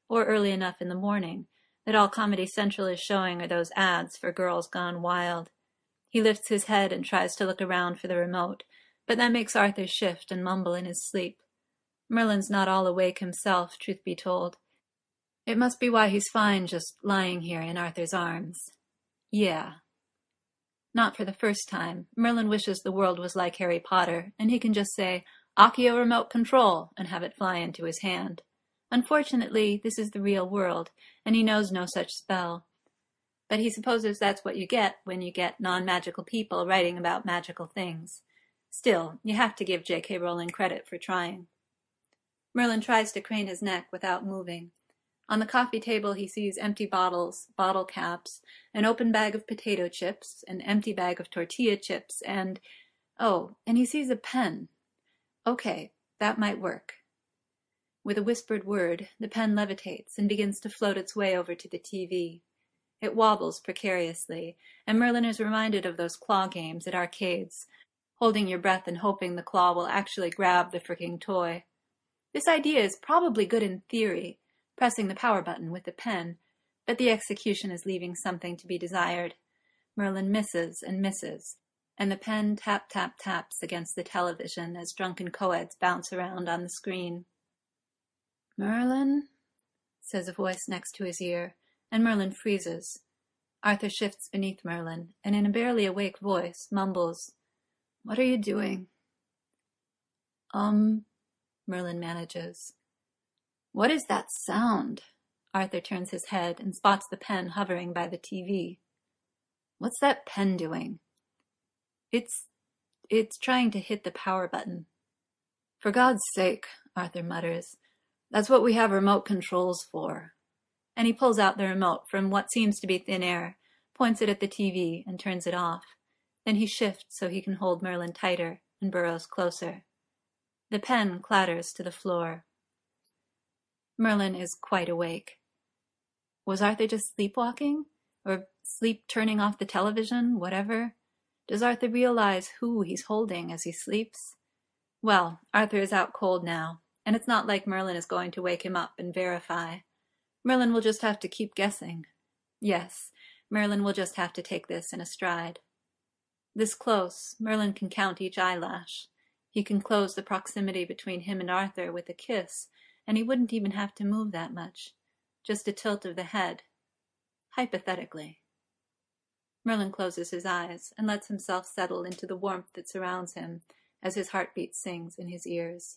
or early enough in the morning, that all Comedy Central is showing are those ads for girls gone wild. He lifts his head and tries to look around for the remote, but that makes Arthur shift and mumble in his sleep. Merlin's not all awake himself, truth be told. It must be why he's fine just lying here in Arthur's arms. Yeah. Not for the first time. Merlin wishes the world was like Harry Potter, and he can just say, Accio remote control, and have it fly into his hand. Unfortunately, this is the real world, and he knows no such spell. But he supposes that's what you get when you get non-magical people writing about magical things. Still, you have to give J.K. Rowling credit for trying. Merlin tries to crane his neck without moving. On the coffee table he sees empty bottles, bottle caps, an open bag of potato chips, an empty bag of tortilla chips, and he sees a pen. Okay, that might work. With a whispered word, the pen levitates and begins to float its way over to the TV. It wobbles precariously, and Merlin is reminded of those claw games at arcades, holding your breath and hoping the claw will actually grab the fricking toy. This idea is probably good in theory, pressing the power button with the pen, but the execution is leaving something to be desired. Merlin misses, and the pen tap-tap-taps against the television as drunken co-eds bounce around on the screen. Merlin, says a voice next to his ear, and Merlin freezes. Arthur shifts beneath Merlin, and in a barely awake voice, mumbles, What are you doing? Merlin manages. What is that sound? Arthur turns his head and spots the pen hovering by the TV. What's that pen doing? It's trying to hit the power button. For God's sake, Arthur mutters. That's what we have remote controls for. And he pulls out the remote from what seems to be thin air, points it at the TV, and turns it off. Then he shifts so he can hold Merlin tighter and burrows closer. The pen clatters to the floor. Merlin is quite awake. Was Arthur just sleepwalking? Or sleep turning off the television? Whatever? Does Arthur realize who he's holding as he sleeps? Well, Arthur is out cold now, and it's not like Merlin is going to wake him up and verify. Merlin will just have to keep guessing. Yes, Merlin will just have to take this in a stride. This close, Merlin can count each eyelash. He can close the proximity between him and Arthur with a kiss, and he wouldn't even have to move that much. Just a tilt of the head. Hypothetically. Merlin closes his eyes and lets himself settle into the warmth that surrounds him as his heartbeat sings in his ears.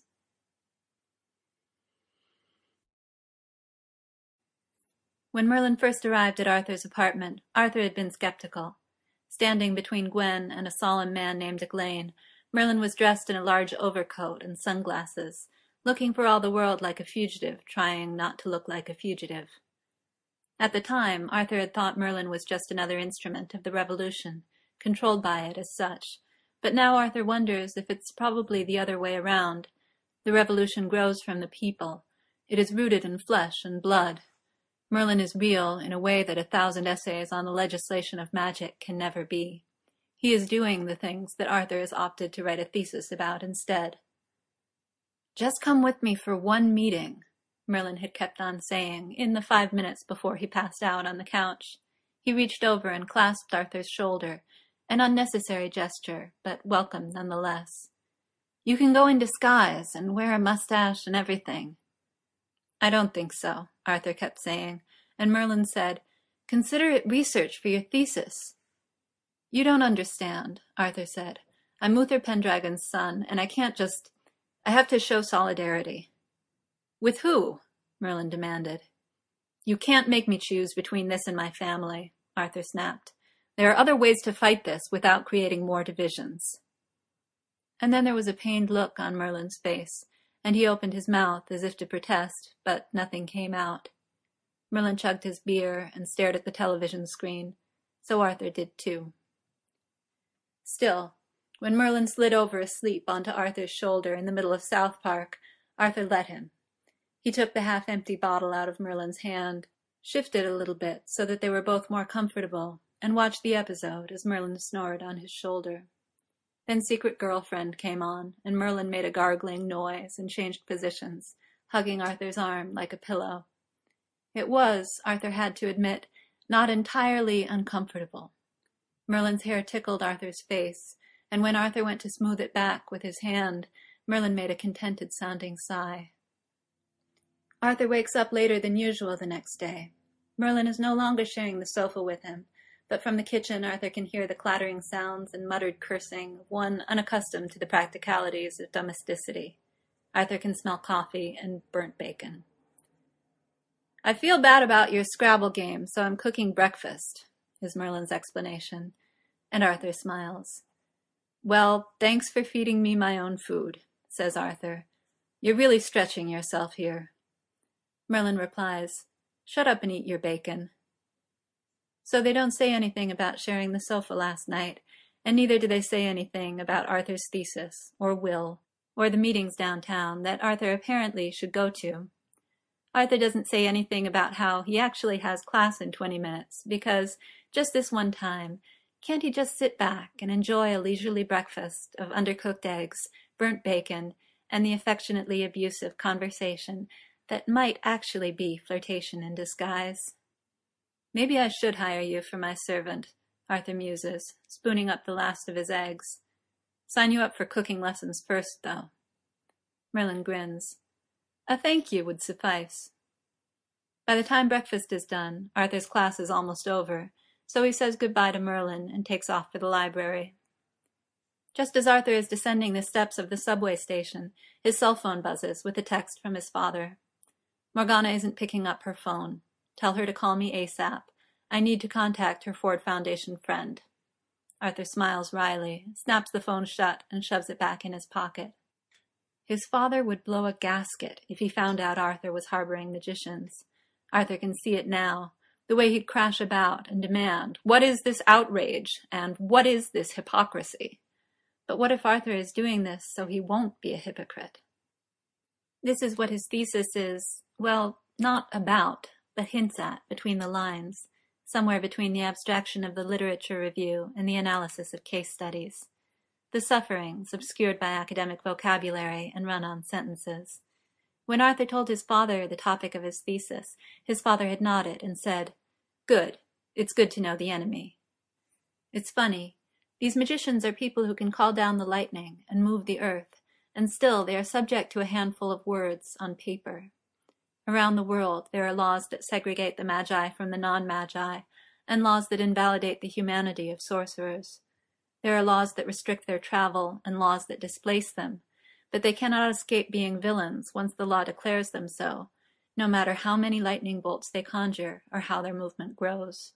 When Merlin first arrived at Arthur's apartment, Arthur had been skeptical. Standing between Gwen and a solemn man named Eglain, Merlin was dressed in a large overcoat and sunglasses, looking for all the world like a fugitive, trying not to look like a fugitive. At the time, Arthur had thought Merlin was just another instrument of the revolution, controlled by it as such. But now Arthur wonders if it's probably the other way around. The revolution grows from the people. It is rooted in flesh and blood. Merlin is real in a way that 1,000 essays on the legislation of magic can never be. He is doing the things that Arthur has opted to write a thesis about instead. Just come with me for one meeting, Merlin had kept on saying in the 5 minutes before he passed out on the couch. He reached over and clasped Arthur's shoulder, an unnecessary gesture, but welcome nonetheless. You can go in disguise and wear a mustache and everything. I don't think so, Arthur kept saying, and Merlin said, Consider it research for your thesis. You don't understand, Arthur said. I'm Uther Pendragon's son, and I have to show solidarity. With who? Merlin demanded. You can't make me choose between this and my family, Arthur snapped. There are other ways to fight this without creating more divisions. And then there was a pained look on Merlin's face, and he opened his mouth as if to protest, but nothing came out. Merlin chugged his beer and stared at the television screen, so Arthur did too. Still, when Merlin slid over asleep onto Arthur's shoulder in the middle of South Park, Arthur let him. He took the half-empty bottle out of Merlin's hand, shifted a little bit so that they were both more comfortable, and watched the episode as Merlin snored on his shoulder. Then Secret Girlfriend came on, and Merlin made a gargling noise and changed positions, hugging Arthur's arm like a pillow. It was, Arthur had to admit, not entirely uncomfortable. Merlin's hair tickled Arthur's face, and when Arthur went to smooth it back with his hand, Merlin made a contented-sounding sigh. Arthur wakes up later than usual the next day. Merlin is no longer sharing the sofa with him, but from the kitchen Arthur can hear the clattering sounds and muttered cursing of one unaccustomed to the practicalities of domesticity. Arthur can smell coffee and burnt bacon. "I feel bad about your Scrabble game, so I'm cooking breakfast," is Merlin's explanation, and Arthur smiles. "Well, thanks for feeding me my own food," says Arthur. "You're really stretching yourself here." Merlin replies, "Shut up and eat your bacon." So they don't say anything about sharing the sofa last night, and neither do they say anything about Arthur's thesis, or Will, or the meetings downtown that Arthur apparently should go to. Arthur doesn't say anything about how he actually has class in 20 minutes, because, just this one time, can't he just sit back and enjoy a leisurely breakfast of undercooked eggs, burnt bacon, and the affectionately abusive conversation that might actually be flirtation in disguise? "Maybe I should hire you for my servant," Arthur muses, spooning up the last of his eggs. "Sign you up for cooking lessons first, though." Merlin grins. "A thank you would suffice." By the time breakfast is done, Arthur's class is almost over, so he says goodbye to Merlin and takes off for the library. Just as Arthur is descending the steps of the subway station, his cell phone buzzes with a text from his father. "Morgana isn't picking up her phone. Tell her to call me ASAP. I need to contact her Ford Foundation friend." Arthur smiles wryly, snaps the phone shut, and shoves it back in his pocket. His father would blow a gasket if he found out Arthur was harboring magicians. Arthur can see it now, the way he'd crash about and demand, "What is this outrage?" and "What is this hypocrisy?" But what if Arthur is doing this so he won't be a hypocrite? This is what his thesis is, well, not about, but hints at between the lines, somewhere between the abstraction of the literature review and the analysis of case studies. The sufferings, obscured by academic vocabulary and run-on sentences. When Arthur told his father the topic of his thesis, his father had nodded and said, "Good. It's good to know the enemy." It's funny. These magicians are people who can call down the lightning and move the earth, and still they are subject to a handful of words on paper. Around the world, there are laws that segregate the magi from the non-magi, and laws that invalidate the humanity of sorcerers. There are laws that restrict their travel, and laws that displace them, but they cannot escape being villains once the law declares them so, no matter how many lightning bolts they conjure or how their movement grows.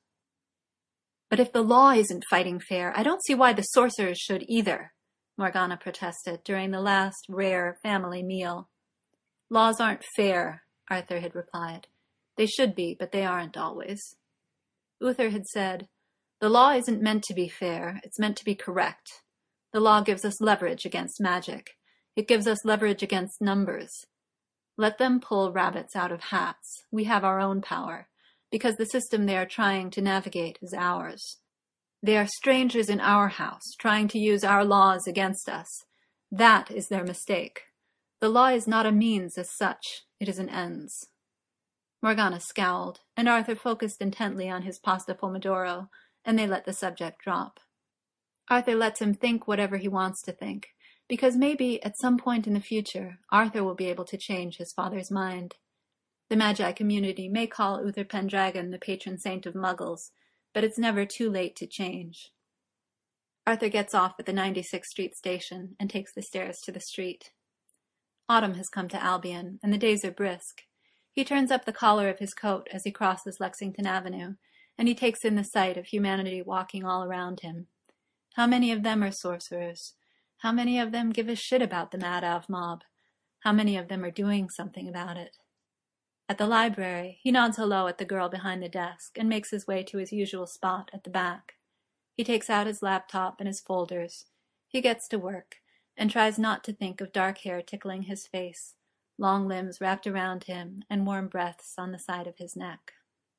"But if the law isn't fighting fair, I don't see why the sorcerers should either," Morgana protested during the last rare family meal. "Laws aren't fair," Arthur had replied. "They should be, but they aren't always." Uther had said, "The law isn't meant to be fair, it's meant to be correct. The law gives us leverage against magic. It gives us leverage against numbers. Let them pull rabbits out of hats. We have our own power, because the system they are trying to navigate is ours. They are strangers in our house, trying to use our laws against us. That is their mistake. The law is not a means as such, it is an ends." Morgana scowled, and Arthur focused intently on his pasta pomodoro, and they let the subject drop. Arthur lets him think whatever he wants to think, because maybe at some point in the future, Arthur will be able to change his father's mind. The Magi community may call Uther Pendragon the patron saint of muggles, but it's never too late to change. Arthur gets off at the 96th Street station and takes the stairs to the street. Autumn has come to Albion, and the days are brisk. He turns up the collar of his coat as he crosses Lexington Avenue, and he takes in the sight of humanity walking all around him. How many of them are sorcerers? How many of them give a shit about the Mad Ave mob? How many of them are doing something about it? At the library, he nods hello at the girl behind the desk and makes his way to his usual spot at the back. He takes out his laptop and his folders. He gets to work and tries not to think of dark hair tickling his face, long limbs wrapped around him, and warm breaths on the side of his neck.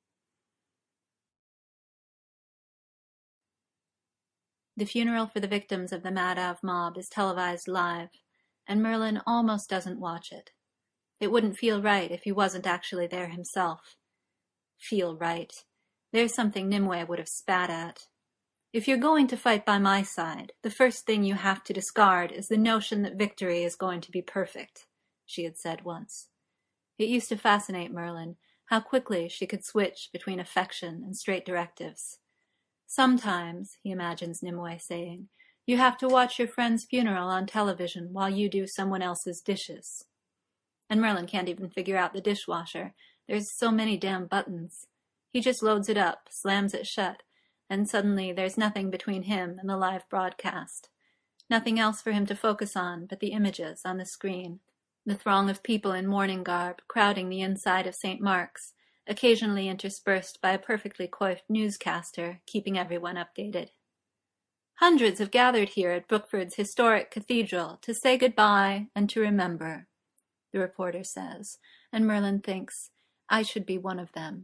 The funeral for the victims of the Mad Ave mob is televised live, and Merlin almost doesn't watch it. It wouldn't feel right if he wasn't actually there himself. Feel right. There's something Nimue would have spat at. If you're going to fight by my side, the first thing you have to discard is the notion that victory is going to be perfect, she had said once. It used to fascinate Merlin how quickly she could switch between affection and straight directives. Sometimes, he imagines Nimue saying, you have to watch your friend's funeral on television while you do someone else's dishes. And Merlin can't even figure out the dishwasher. There's so many damn buttons. He just loads it up, slams it shut, and suddenly there's nothing between him and the live broadcast. Nothing else for him to focus on but the images on the screen. The throng of people in mourning garb crowding the inside of St. Mark's, occasionally interspersed by a perfectly coiffed newscaster keeping everyone updated. Hundreds have gathered here at Brookford's historic cathedral to say goodbye and to remember, the reporter says, and Merlin thinks, I should be one of them.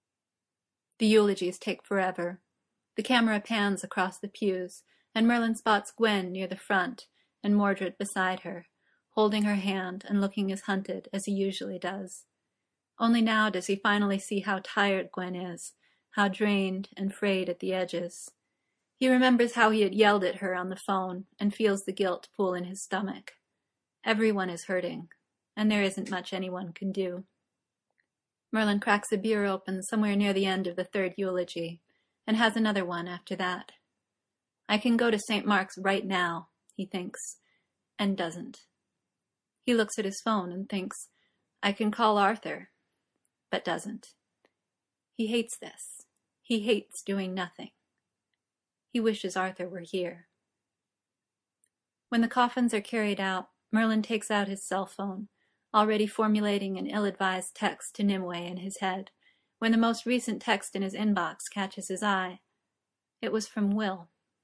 The eulogies take forever. The camera pans across the pews, and Merlin spots Gwen near the front and Mordred beside her, holding her hand and looking as hunted as he usually does. Only now does he finally see how tired Gwen is, how drained and frayed at the edges. He remembers how he had yelled at her on the phone and feels the guilt pool in his stomach. Everyone is hurting, and there isn't much anyone can do. Merlin cracks a beer open somewhere near the end of the third eulogy, and has another one after that. I can go to St. Mark's right now, he thinks, and doesn't. He looks at his phone and thinks, I can call Arthur, but doesn't. He hates this. He hates doing nothing. He wishes Arthur were here. When the coffins are carried out, Merlin takes out his cell phone, already formulating an ill-advised text to Nimue in his head, when the most recent text in his inbox catches his eye. It was from Will.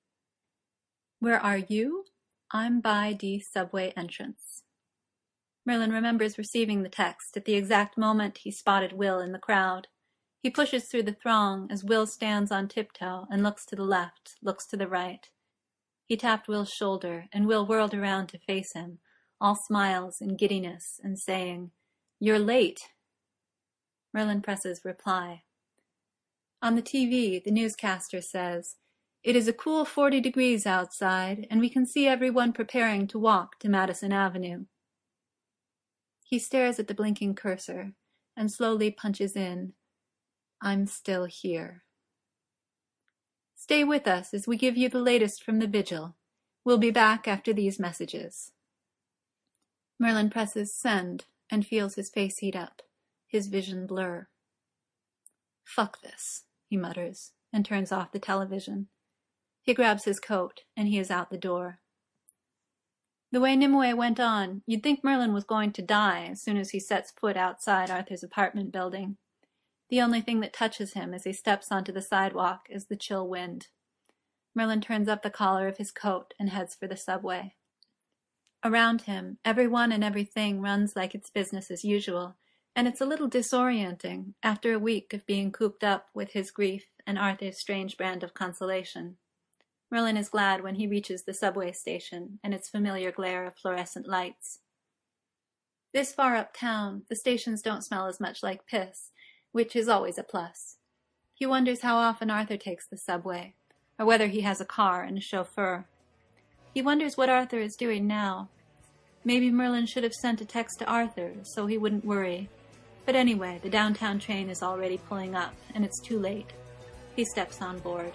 Where are you? I'm by the subway entrance. Merlin remembers receiving the text at the exact moment he spotted Will in the crowd. He pushes through the throng as Will stands on tiptoe and looks to the left, looks to the right. He tapped Will's shoulder, and Will whirled around to face him, all smiles and giddiness, and saying, You're late. Merlin presses reply. On the TV, the newscaster says, It is a cool 40 degrees outside, and we can see everyone preparing to walk to Madison Avenue. He stares at the blinking cursor and slowly punches in, I'm still here. Stay with us as we give you the latest from the vigil. We'll be back after these messages. Merlin presses send and feels his face heat up, his vision blur. Fuck this, he mutters, and turns off the television. He grabs his coat, and he is out the door. The way Nimue went on, you'd think Merlin was going to die as soon as he sets foot outside Arthur's apartment building. The only thing that touches him as he steps onto the sidewalk is the chill wind. Merlin turns up the collar of his coat and heads for the subway. Around him, everyone and everything runs like it's business as usual, and it's a little disorienting after a week of being cooped up with his grief and Arthur's strange brand of consolation. Merlin is glad when he reaches the subway station and its familiar glare of fluorescent lights. This far uptown, the stations don't smell as much like piss, which is always a plus. He wonders how often Arthur takes the subway, or whether he has a car and a chauffeur. He wonders what Arthur is doing now. Maybe Merlin should have sent a text to Arthur so he wouldn't worry. But anyway, the downtown train is already pulling up, and it's too late. He steps on board.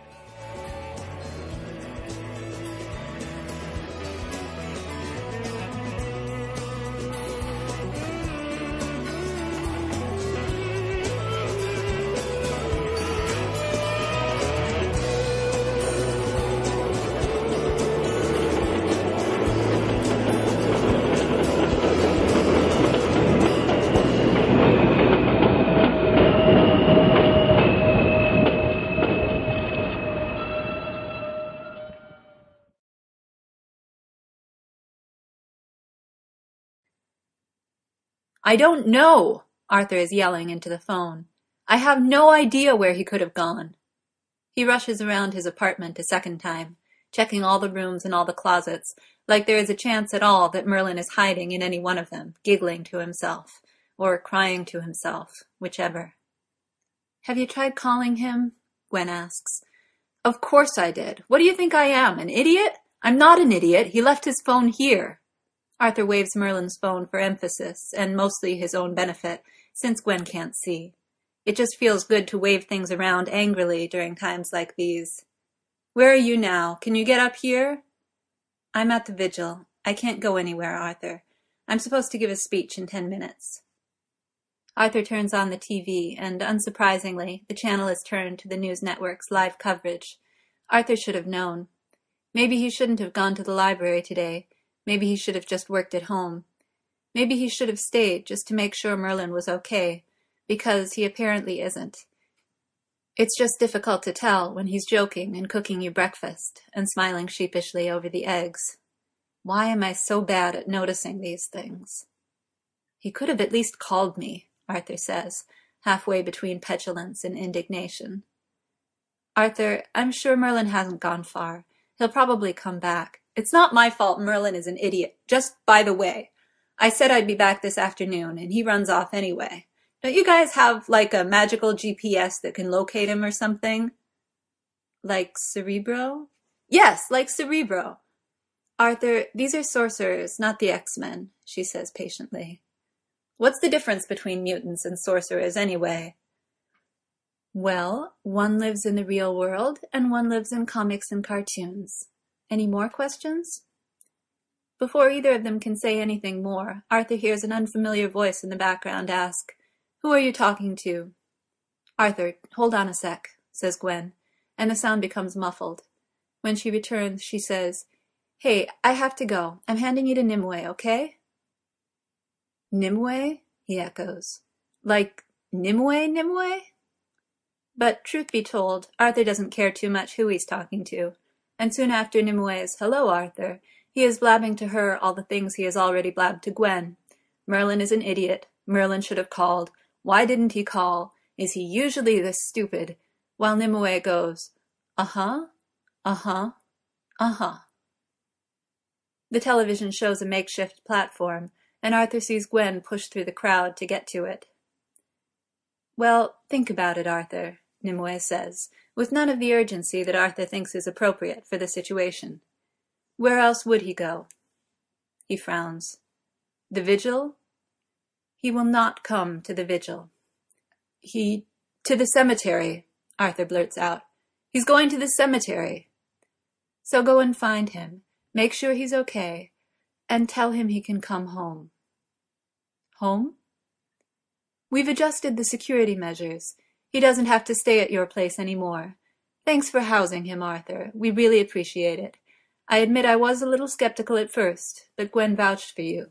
I don't know, Arthur is yelling into the phone. I have no idea where he could have gone. He rushes around his apartment a second time, checking all the rooms and all the closets, like there is a chance at all that Merlin is hiding in any one of them, giggling to himself, or crying to himself, whichever. Have you tried calling him? Gwen asks. Of course I did. What do you think I am, an idiot? I'm not an idiot. He left his phone here. Arthur waves Merlin's phone for emphasis, and mostly his own benefit, since Gwen can't see. It just feels good to wave things around angrily during times like these. Where are you now? Can you get up here? I'm at the vigil. I can't go anywhere, Arthur. I'm supposed to give a speech in 10 minutes. Arthur turns on the TV, and unsurprisingly, the channel is turned to the news network's live coverage. Arthur should have known. Maybe he shouldn't have gone to the library today. Maybe he should have just worked at home. Maybe he should have stayed just to make sure Merlin was okay, because he apparently isn't. It's just difficult to tell when he's joking and cooking you breakfast and smiling sheepishly over the eggs. Why am I so bad at noticing these things? He could have at least called me, Arthur says, halfway between petulance and indignation. Arthur, I'm sure Merlin hasn't gone far. He'll probably come back. It's not my fault Merlin is an idiot. Just by the way, I said I'd be back this afternoon, and he runs off anyway. Don't you guys have, like, a magical GPS that can locate him or something? Like Cerebro? Yes, like Cerebro. Arthur, these are sorcerers, not the X-Men, she says patiently. What's the difference between mutants and sorcerers anyway? Well, one lives in the real world, and one lives in comics and cartoons. Any more questions? Before either of them can say anything more, Arthur hears an unfamiliar voice in the background ask, Who are you talking to? Arthur, hold on a sec, says Gwen, and the sound becomes muffled. When she returns, she says, Hey, I have to go. I'm handing you to Nimue, okay? Nimue? He echoes. Like Nimue? But truth be told, Arthur doesn't care too much who he's talking to, and soon after Nimue's Hello, Arthur, he is blabbing to her all the things he has already blabbed to Gwen. Merlin is an idiot. Merlin should have called. Why didn't he call? Is he usually this stupid? While Nimue goes, Uh-huh. The television shows a makeshift platform, and Arthur sees Gwen push through the crowd to get to it. Well, think about it, Arthur, Nimue says, with none of the urgency that Arthur thinks is appropriate for the situation. Where else would he go? He frowns. The vigil? He will not come to the vigil. To the cemetery, Arthur blurts out. He's going to the cemetery. So go and find him, make sure he's okay, and tell him he can come home. Home? We've adjusted the security measures. He doesn't have to stay at your place anymore. Thanks for housing him, Arthur. We really appreciate it. I admit I was a little skeptical at first, but Gwen vouched for you.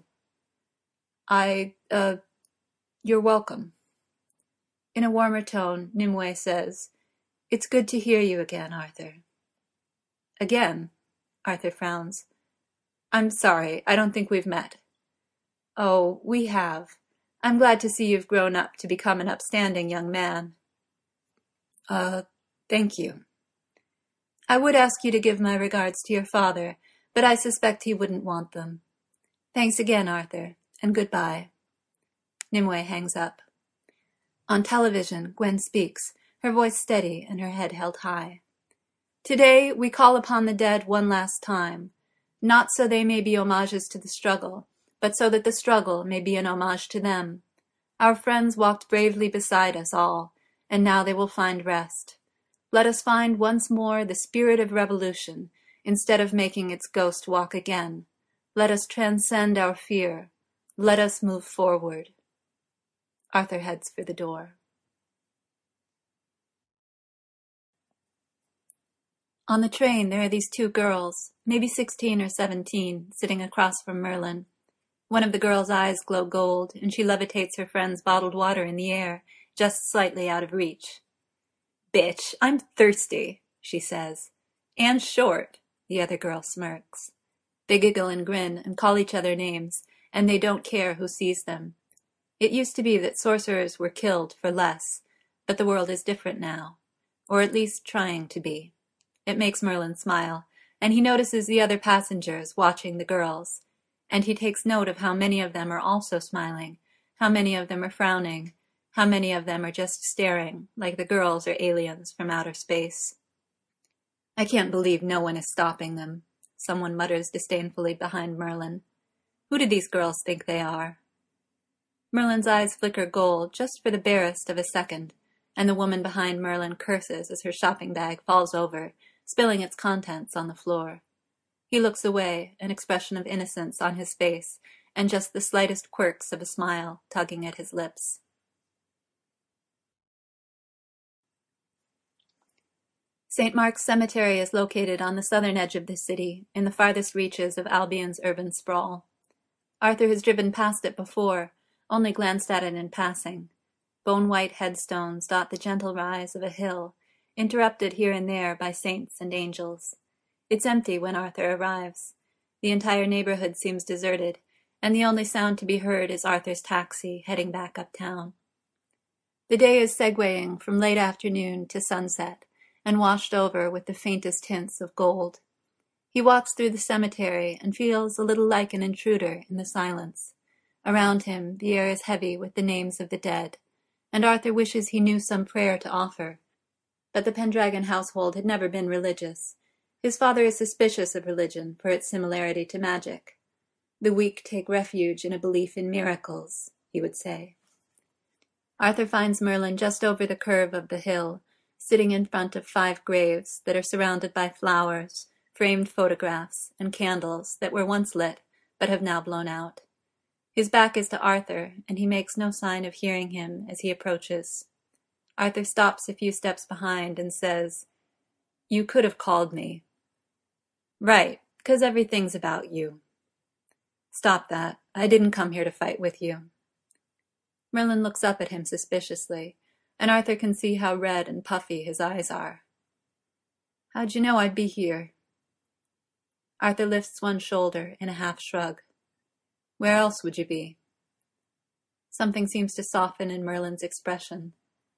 You're welcome. In a warmer tone, Nimue says, It's good to hear you again, Arthur. Again? Arthur frowns. I'm sorry, I don't think we've met. Oh, we have. I'm glad to see you've grown up to become an upstanding young man. Thank you. I would ask you to give my regards to your father, but I suspect he wouldn't want them. Thanks again, Arthur, and goodbye. Nimue hangs up. On television, Gwen speaks, her voice steady and her head held high. Today, we call upon the dead one last time, not so they may be homages to the struggle, but so that the struggle may be an homage to them. Our friends walked bravely beside us all, and now they will find rest. Let us find once more the spirit of revolution, instead of making its ghost walk again. Let us transcend our fear. Let us move forward. Arthur heads for the door. On the train, there are these two girls, maybe 16 or 17, sitting across from Merlin. One of the girls' eyes glow gold, and she levitates her friend's bottled water in the air, just slightly out of reach. Bitch, I'm thirsty, she says. And short, the other girl smirks. They giggle and grin and call each other names, and they don't care who sees them. It used to be that sorcerers were killed for less, but the world is different now, or at least trying to be. It makes Merlin smile, and he notices the other passengers watching the girls, and he takes note of how many of them are also smiling, how many of them are frowning, How many of them are just staring, like the girls are aliens from outer space? I can't believe no one is stopping them, someone mutters disdainfully behind Merlin. Who do these girls think they are? Merlin's eyes flicker gold just for the barest of a second, and the woman behind Merlin curses as her shopping bag falls over, spilling its contents on the floor. He looks away, an expression of innocence on his face, and just the slightest quirks of a smile tugging at his lips. St. Mark's Cemetery is located on the southern edge of the city, in the farthest reaches of Albion's urban sprawl. Arthur has driven past it before, only glanced at it in passing. Bone-white headstones dot the gentle rise of a hill, interrupted here and there by saints and angels. It's empty when Arthur arrives. The entire neighborhood seems deserted, and the only sound to be heard is Arthur's taxi heading back uptown. The day is segueing from late afternoon to sunset, and washed over with the faintest hints of gold. He walks through the cemetery and feels a little like an intruder in the silence. Around him, the air is heavy with the names of the dead, and Arthur wishes he knew some prayer to offer. But the Pendragon household had never been religious. His father is suspicious of religion for its similarity to magic. The weak take refuge in a belief in miracles, he would say. Arthur finds Merlin just over the curve of the hill, sitting in front of 5 graves that are surrounded by flowers, framed photographs, and candles that were once lit but have now blown out. His back is to Arthur, and he makes no sign of hearing him as he approaches. Arthur stops a few steps behind and says, "You could have called me." "Right, 'cause everything's about you." "Stop that. I didn't come here to fight with you." Merlin looks up at him suspiciously, and Arthur can see how red and puffy his eyes are. "How'd you know I'd be here?" Arthur lifts one shoulder in a half shrug. "Where else would you be?" Something seems to soften in Merlin's expression.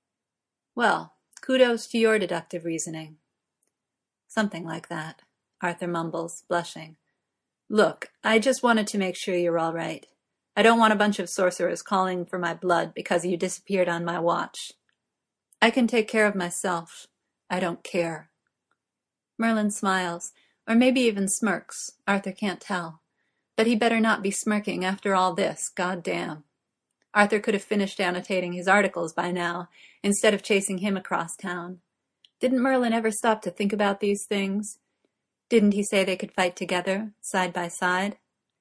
"Well, kudos to your deductive reasoning." "Something like that," Arthur mumbles, blushing. "Look, I just wanted to make sure you're all right. I don't want a bunch of sorcerers calling for my blood because you disappeared on my watch. I can take care of myself. I don't care." Merlin smiles, or maybe even smirks, Arthur can't tell. But he better not be smirking after all this, goddamn. Arthur could have finished annotating his articles by now, instead of chasing him across town. Didn't Merlin ever stop to think about these things? Didn't he say they could fight together, side by side?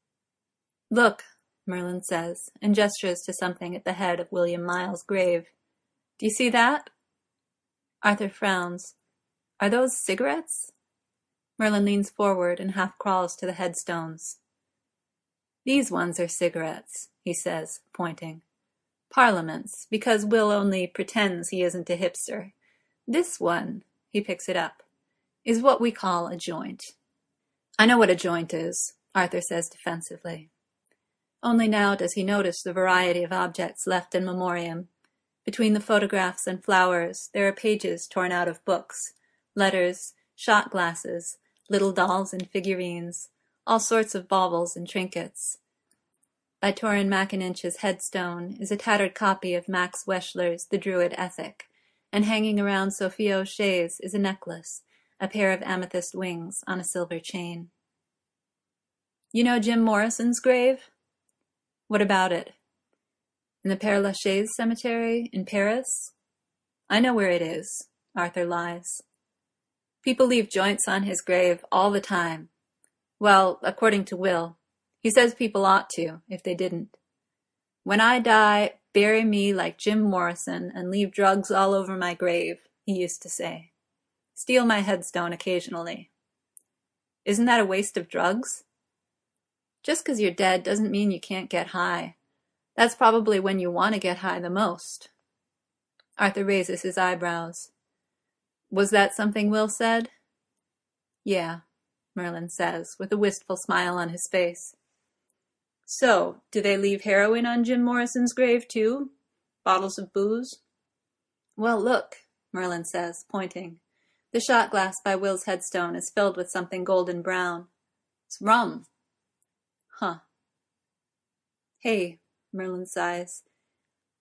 "Look," Merlin says, and gestures to something at the head of William Miles' grave. "Do you see that?" Arthur frowns. "Are those cigarettes?" Merlin leans forward and half crawls to the headstones. "These ones are cigarettes," he says, pointing. "Parliaments, because Will only pretends he isn't a hipster. This one," he picks it up, "is what we call a joint." "I know what a joint is," Arthur says defensively. Only now does he notice the variety of objects left in memoriam. Between the photographs and flowers, there are pages torn out of books, letters, shot glasses, little dolls and figurines, all sorts of baubles and trinkets. By Torrin McIninch's headstone is a tattered copy of Max Weschler's The Druid Ethic, and hanging around Sophia O'Shea's is a necklace, a pair of amethyst wings on a silver chain. "You know Jim Morrison's grave?" "What about it?" "In the Père Lachaise cemetery in Paris?" "I know where it is," Arthur lies. "People leave joints on his grave all the time. Well, according to Will. He says people ought to, if they didn't. 'When I die, bury me like Jim Morrison and leave drugs all over my grave,' he used to say. 'Steal my headstone occasionally.' Isn't that a waste of drugs?" "Just 'cause you're dead doesn't mean you can't get high. That's probably when you want to get high the most." Arthur raises his eyebrows. "Was that something Will said?" "Yeah," Merlin says, with a wistful smile on his face. "So, do they leave heroin on Jim Morrison's grave, too? Bottles of booze?" "Well, look," Merlin says, pointing. "The shot glass by Will's headstone is filled with something golden brown. It's rum." "Huh." "Hey," Merlin sighs.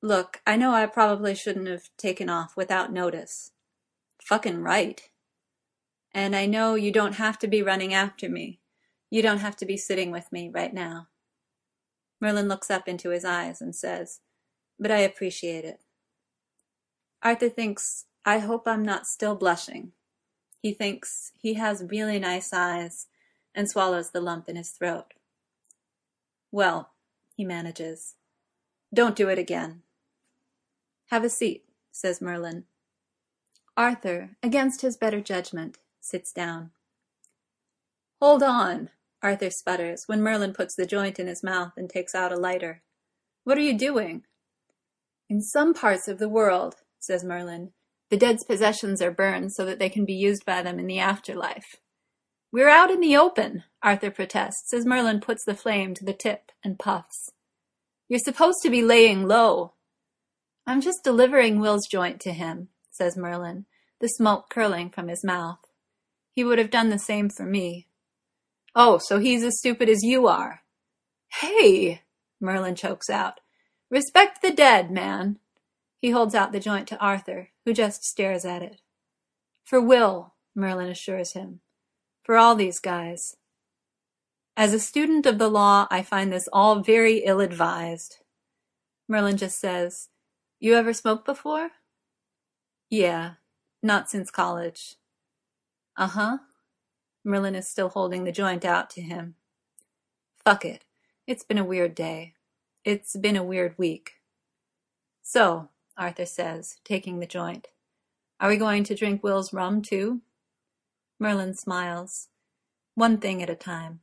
Look, I know I probably shouldn't have taken off without notice. Fucking right. And I know you don't have to be running after me. You don't have to be sitting with me right now. Merlin looks up into his eyes and says, but I appreciate it. Arthur thinks, I hope I'm not still blushing. He thinks he has really nice eyes and swallows the lump in his throat. Well, he manages, don't do it again. Have a seat, says Merlin. Arthur, against his better judgment, sits down. Hold on, Arthur sputters when Merlin puts the joint in his mouth and takes out a lighter. What are you doing? In some parts of the world, says Merlin, the dead's possessions are burned so that they can be used by them in the afterlife. We're out in the open, Arthur protests as Merlin puts the flame to the tip and puffs. You're supposed to be laying low. I'm just delivering Will's joint to him, says Merlin, the smoke curling from his mouth. He would have done the same for me. Oh, so he's as stupid as you are. Hey, Merlin chokes out. Respect the dead, man. He holds out the joint to Arthur, who just stares at it. For Will, Merlin assures him. For all these guys. As a student of the law, I find this all very ill-advised. Merlin just says, You ever smoked before? Yeah, not since college. Uh-huh. Merlin is still holding the joint out to him. Fuck it. It's been a weird day. It's been a weird week. So, Arthur says, taking the joint, are we going to drink Will's rum too? Merlin smiles. One thing at a time.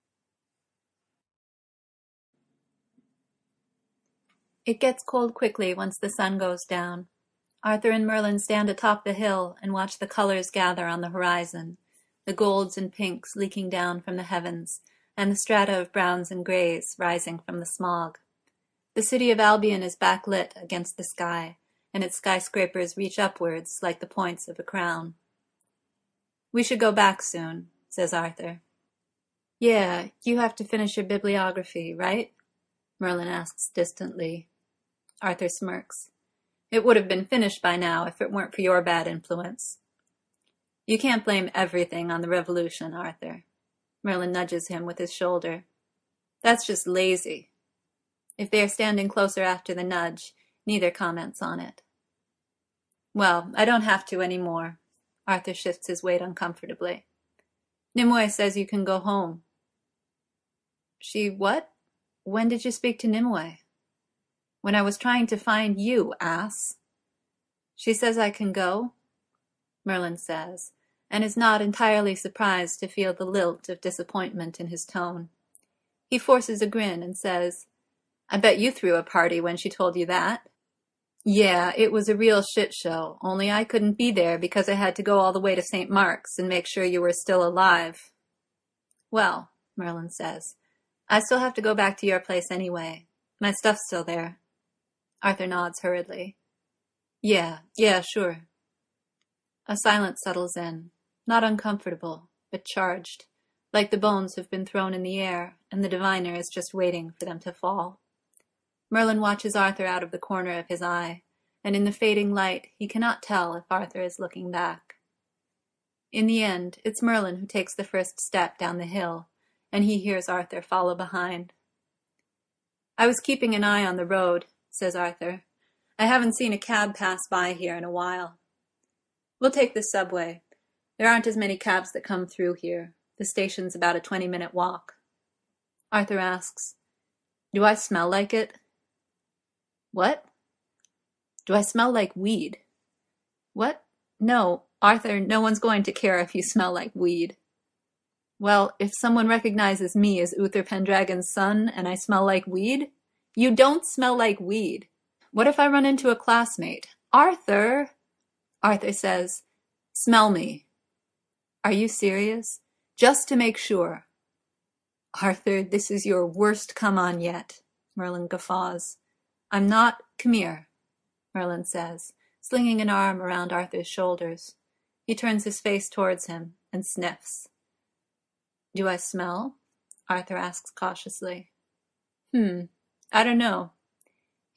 It gets cold quickly once the sun goes down. Arthur and Merlin stand atop the hill and watch the colors gather on the horizon, the golds and pinks leaking down from the heavens, and the strata of browns and grays rising from the smog. The city of Albion is backlit against the sky, and its skyscrapers reach upwards like the points of a crown. We should go back soon, says Arthur. Yeah, you have to finish your bibliography, right? Merlin asks distantly. Arthur smirks. It would have been finished by now if it weren't for your bad influence. You can't blame everything on the revolution, Arthur. Merlin nudges him with his shoulder. That's just lazy. If they are standing closer after the nudge, neither comments on it. Well, I don't have to anymore. Arthur shifts his weight uncomfortably. Nimue says you can go home. She what? When did you speak to Nimue? When I was trying to find you, ass. She says I can go? Merlin says, and is not entirely surprised to feel the lilt of disappointment in his tone. He forces a grin and says, I bet you threw a party when she told you that. Yeah, it was a real shit show, only I couldn't be there because I had to go all the way to St. Mark's and make sure you were still alive. Well, Merlin says, I still have to go back to your place anyway. My stuff's still there. Arthur nods hurriedly. Yeah, sure. A silence settles in, not uncomfortable, but charged, like the bones have been thrown in the air, and the diviner is just waiting for them to fall. Merlin watches Arthur out of the corner of his eye, and in the fading light he cannot tell if Arthur is looking back. In the end, it's Merlin who takes the first step down the hill, and he hears Arthur follow behind. I was keeping an eye on the road, says Arthur. I haven't seen a cab pass by here in a while. We'll take the subway. There aren't as many cabs that come through here. The station's about a 20-minute walk. Arthur asks, Do I smell like it? What? Do I smell like weed? What? No, Arthur, no one's going to care if you smell like weed. Well, if someone recognizes me as Uther Pendragon's son and I smell like weed, you don't smell like weed. What if I run into a classmate? Arthur! Arthur says, Smell me. Are you serious? Just to make sure. Arthur, this is your worst come-on yet, Merlin guffaws. I'm not, come here, Merlin says, slinging an arm around Arthur's shoulders. He turns his face towards him and sniffs. Do I smell? Arthur asks cautiously. I don't know.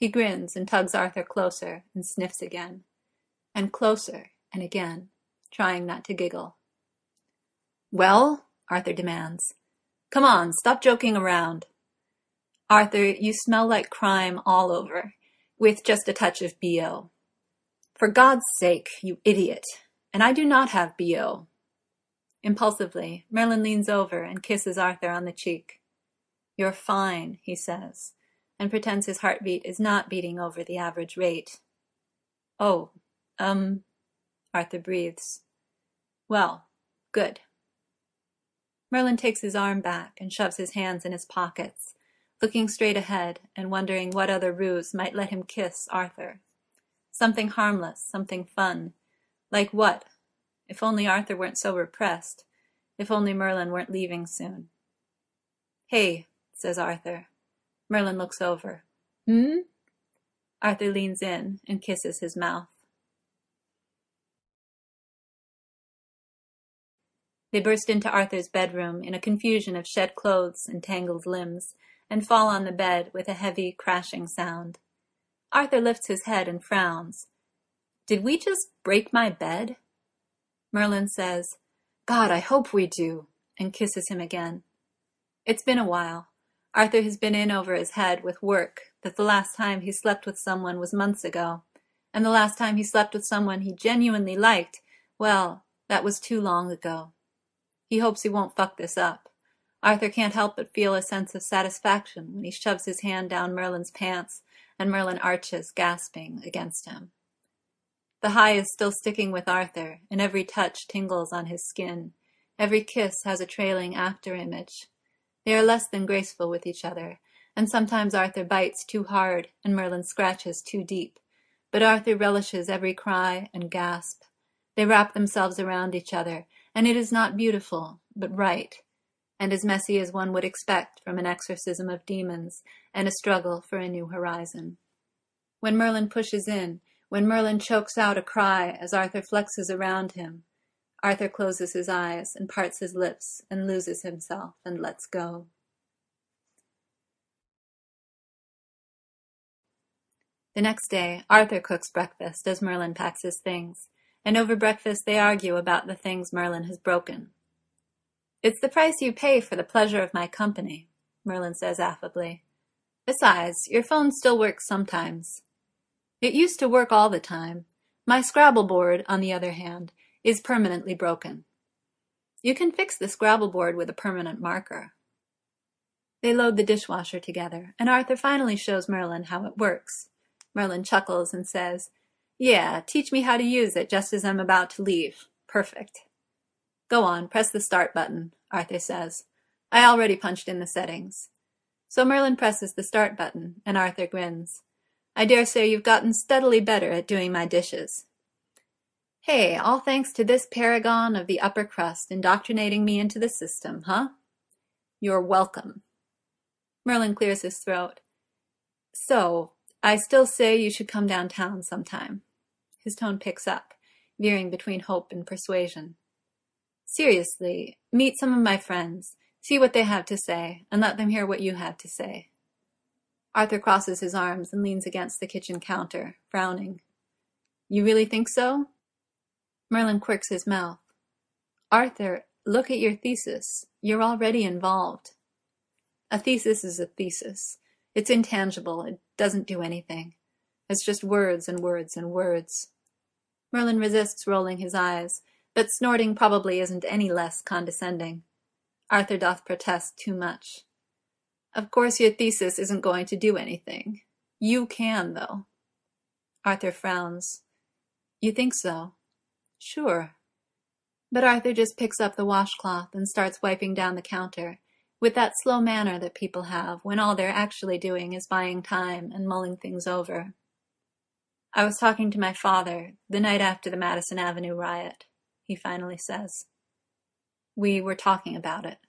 He grins and tugs Arthur closer and sniffs again. And closer and again, trying not to giggle. "Well?" Arthur demands. "Come on, stop joking around." "Arthur, you smell like crime all over, with just a touch of BO." "For God's sake, you idiot. And I do not have BO." Impulsively, Merlin leans over and kisses Arthur on the cheek. "You're fine," he says, and pretends his heartbeat is not beating over the average rate. "Oh, Arthur breathes. "Well, good." Merlin takes his arm back and shoves his hands in his pockets, looking straight ahead and wondering what other ruse might let him kiss Arthur. Something harmless, something fun. Like what? If only Arthur weren't so repressed. If only Merlin weren't leaving soon. "Hey," says Arthur. Merlin looks over. "Hmm?" Arthur leans in and kisses his mouth. They burst into Arthur's bedroom in a confusion of shed clothes and tangled limbs, and fall on the bed with a heavy, crashing sound. Arthur lifts his head and frowns. "Did we just break my bed?" Merlin says, "God, I hope we do," and kisses him again. It's been a while. Arthur has been in over his head with work that the last time he slept with someone was months ago, and the last time he slept with someone he genuinely liked, well, that was too long ago. He hopes he won't fuck this up. Arthur can't help but feel a sense of satisfaction when he shoves his hand down Merlin's pants and Merlin arches, gasping, against him. The high is still sticking with Arthur, and every touch tingles on his skin. Every kiss has a trailing after-image. They are less than graceful with each other, and sometimes Arthur bites too hard and Merlin scratches too deep. But Arthur relishes every cry and gasp. They wrap themselves around each other, and it is not beautiful, but right, and as messy as one would expect from an exorcism of demons and a struggle for a new horizon. When Merlin pushes in, when Merlin chokes out a cry as Arthur flexes around him, Arthur closes his eyes and parts his lips and loses himself and lets go. The next day, Arthur cooks breakfast as Merlin packs his things, and over breakfast they argue about the things Merlin has broken. "It's the price you pay for the pleasure of my company," Merlin says affably. "Besides, your phone still works sometimes." "It used to work all the time. My Scrabble board, on the other hand, is permanently broken." "You can fix the Scrabble board with a permanent marker." They load the dishwasher together, and Arthur finally shows Merlin how it works. Merlin chuckles and says, "Yeah, teach me how to use it just as I'm about to leave. Perfect." "Go on, press the start button," Arthur says. "I already punched in the settings." So Merlin presses the start button, and Arthur grins. "I dare say you've gotten steadily better at doing my dishes." "Hey, all thanks to this paragon of the upper crust indoctrinating me into the system, huh?" "You're welcome." Merlin clears his throat. "So, I still say you should come downtown sometime." His tone picks up, veering between hope and persuasion. "Seriously, meet some of my friends, see what they have to say, and let them hear what you have to say." Arthur crosses his arms and leans against the kitchen counter, frowning. "You really think so?" Merlin quirks his mouth. "Arthur, look at your thesis. You're already involved." "A thesis is a thesis. It's intangible. It doesn't do anything. It's just words and words and words." Merlin resists rolling his eyes, but snorting probably isn't any less condescending. Arthur doth protest too much. "Of course your thesis isn't going to do anything. You can, though." Arthur frowns. "You think so?" "Sure." But Arthur just picks up the washcloth and starts wiping down the counter, with that slow manner that people have when all they're actually doing is buying time and mulling things over. "I was talking to my father the night after the Madison Avenue riot," he finally says. "We were talking about it."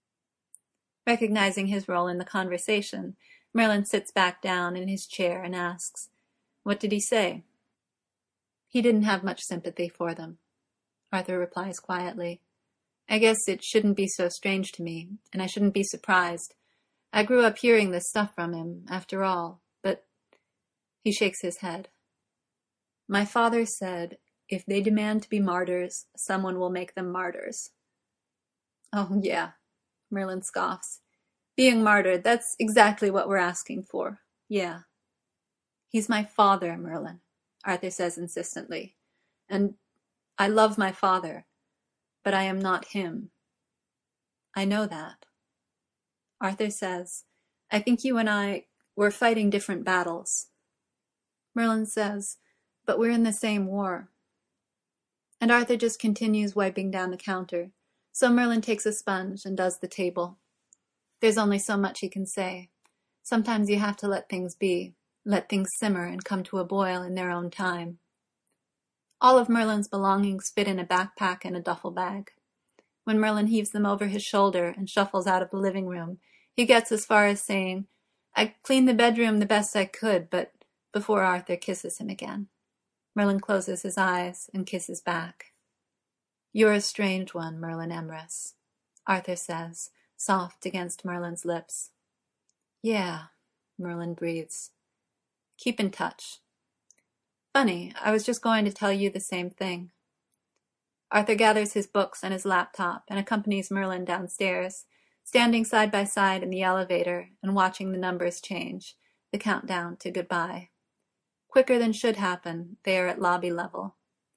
Recognizing his role in the conversation, Merlin sits back down in his chair and asks, "What did he say?" "He didn't have much sympathy for them," Arthur replies quietly. "I guess it shouldn't be so strange to me, and I shouldn't be surprised. I grew up hearing this stuff from him, after all, but He shakes his head. My father said, if they demand to be martyrs, someone will make them martyrs. Oh, yeah, Merlin scoffs. Being martyred, that's exactly what we're asking for. Yeah. He's my father, Merlin, Arthur says insistently. And I love my father, but I am not him. I know that. Arthur says, I think you and we're fighting different battles. Merlin says, but we're in the same war. And Arthur just continues wiping down the counter, so Merlin takes a sponge and does the table. There's only so much he can say. Sometimes you have to let things be, let things simmer and come to a boil in their own time. All of Merlin's belongings fit in a backpack and a duffel bag. When Merlin heaves them over his shoulder and shuffles out of the living room, he gets as far as saying, I cleaned the bedroom the best I could, but before Arthur kisses him again. Merlin closes his eyes and kisses back. You're a strange one, Merlin Emrys, Arthur says, soft against Merlin's lips. Yeah, Merlin breathes. Keep in touch. Funny, I was just going to tell you the same thing. Arthur gathers his books and his laptop and accompanies Merlin downstairs, standing side by side in the elevator and watching the numbers change, the countdown to goodbye. Quicker than should happen, they are at lobby level.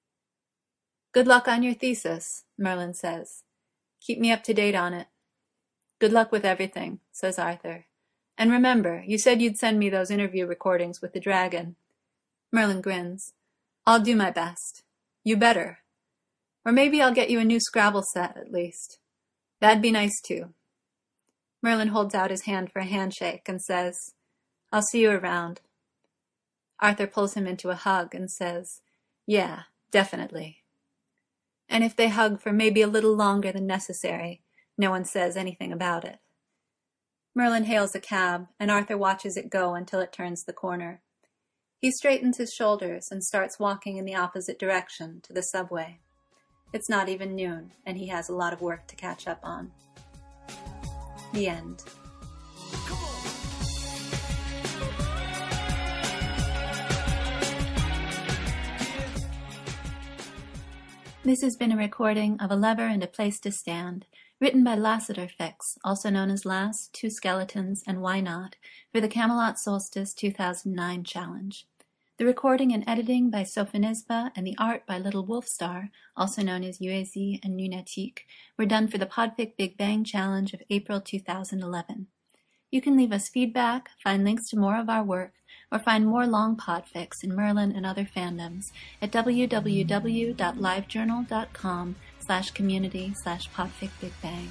Good luck on your thesis, Merlin says. Keep me up to date on it. Good luck with everything, says Arthur. And remember, you said you'd send me those interview recordings with the dragon. Merlin grins. I'll do my best. You better. Or maybe I'll get you a new Scrabble set, at least. That'd be nice, too. Merlin holds out his hand for a handshake and says, I'll see you around. Arthur pulls him into a hug and says, Yeah, definitely. And if they hug for maybe a little longer than necessary, no one says anything about it. Merlin hails a cab, and Arthur watches it go until it turns the corner. He straightens his shoulders and starts walking in the opposite direction to the subway. It's not even noon, and he has a lot of work to catch up on. The end. This has been a recording of A Lever and a Place to Stand, written by Lassiter Fix, also known as Lass, Two Skeletons, and Why Not, for the Camelot Solstice 2009 Challenge. The recording and editing by Sophonisba and the art by Little Wolfstar, also known as Uezi and Nunatique, were done for the Podfic Big Bang Challenge of April 2011. You can leave us feedback, find links to more of our work, or find more long podfics in Merlin and other fandoms at www.livejournal.com/community/podficbigbang.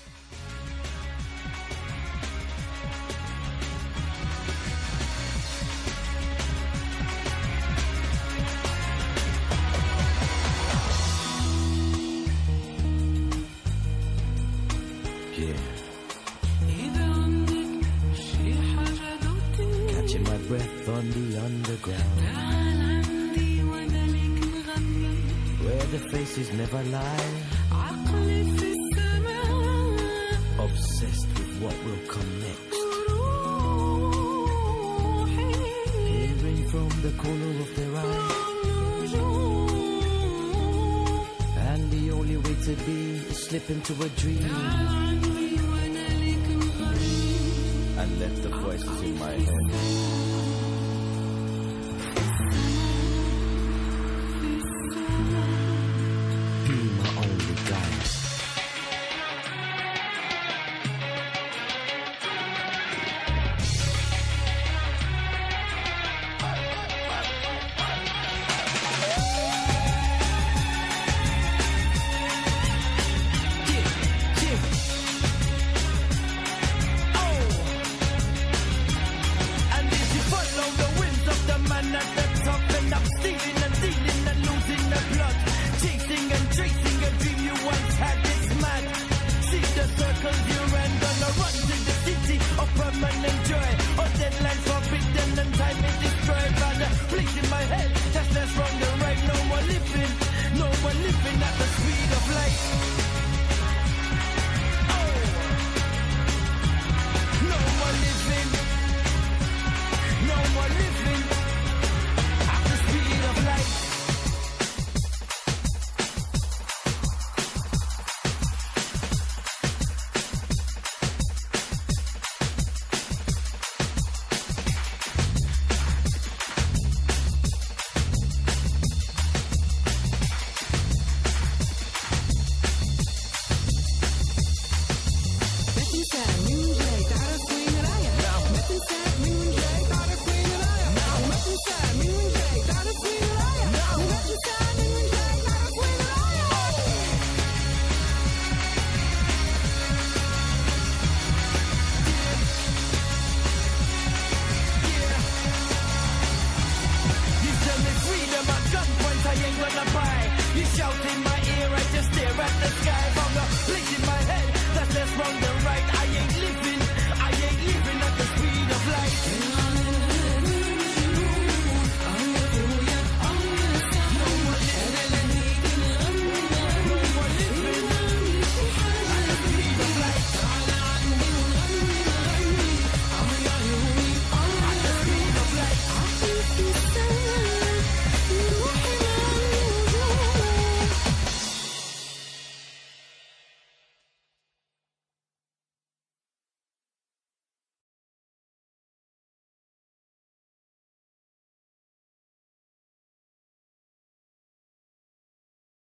Catching my breath on the underground, where the faces never lie. Obsessed with what will come next, peering from the corner of their eye. And the only way to be is slip into a dream and let the voices in my head be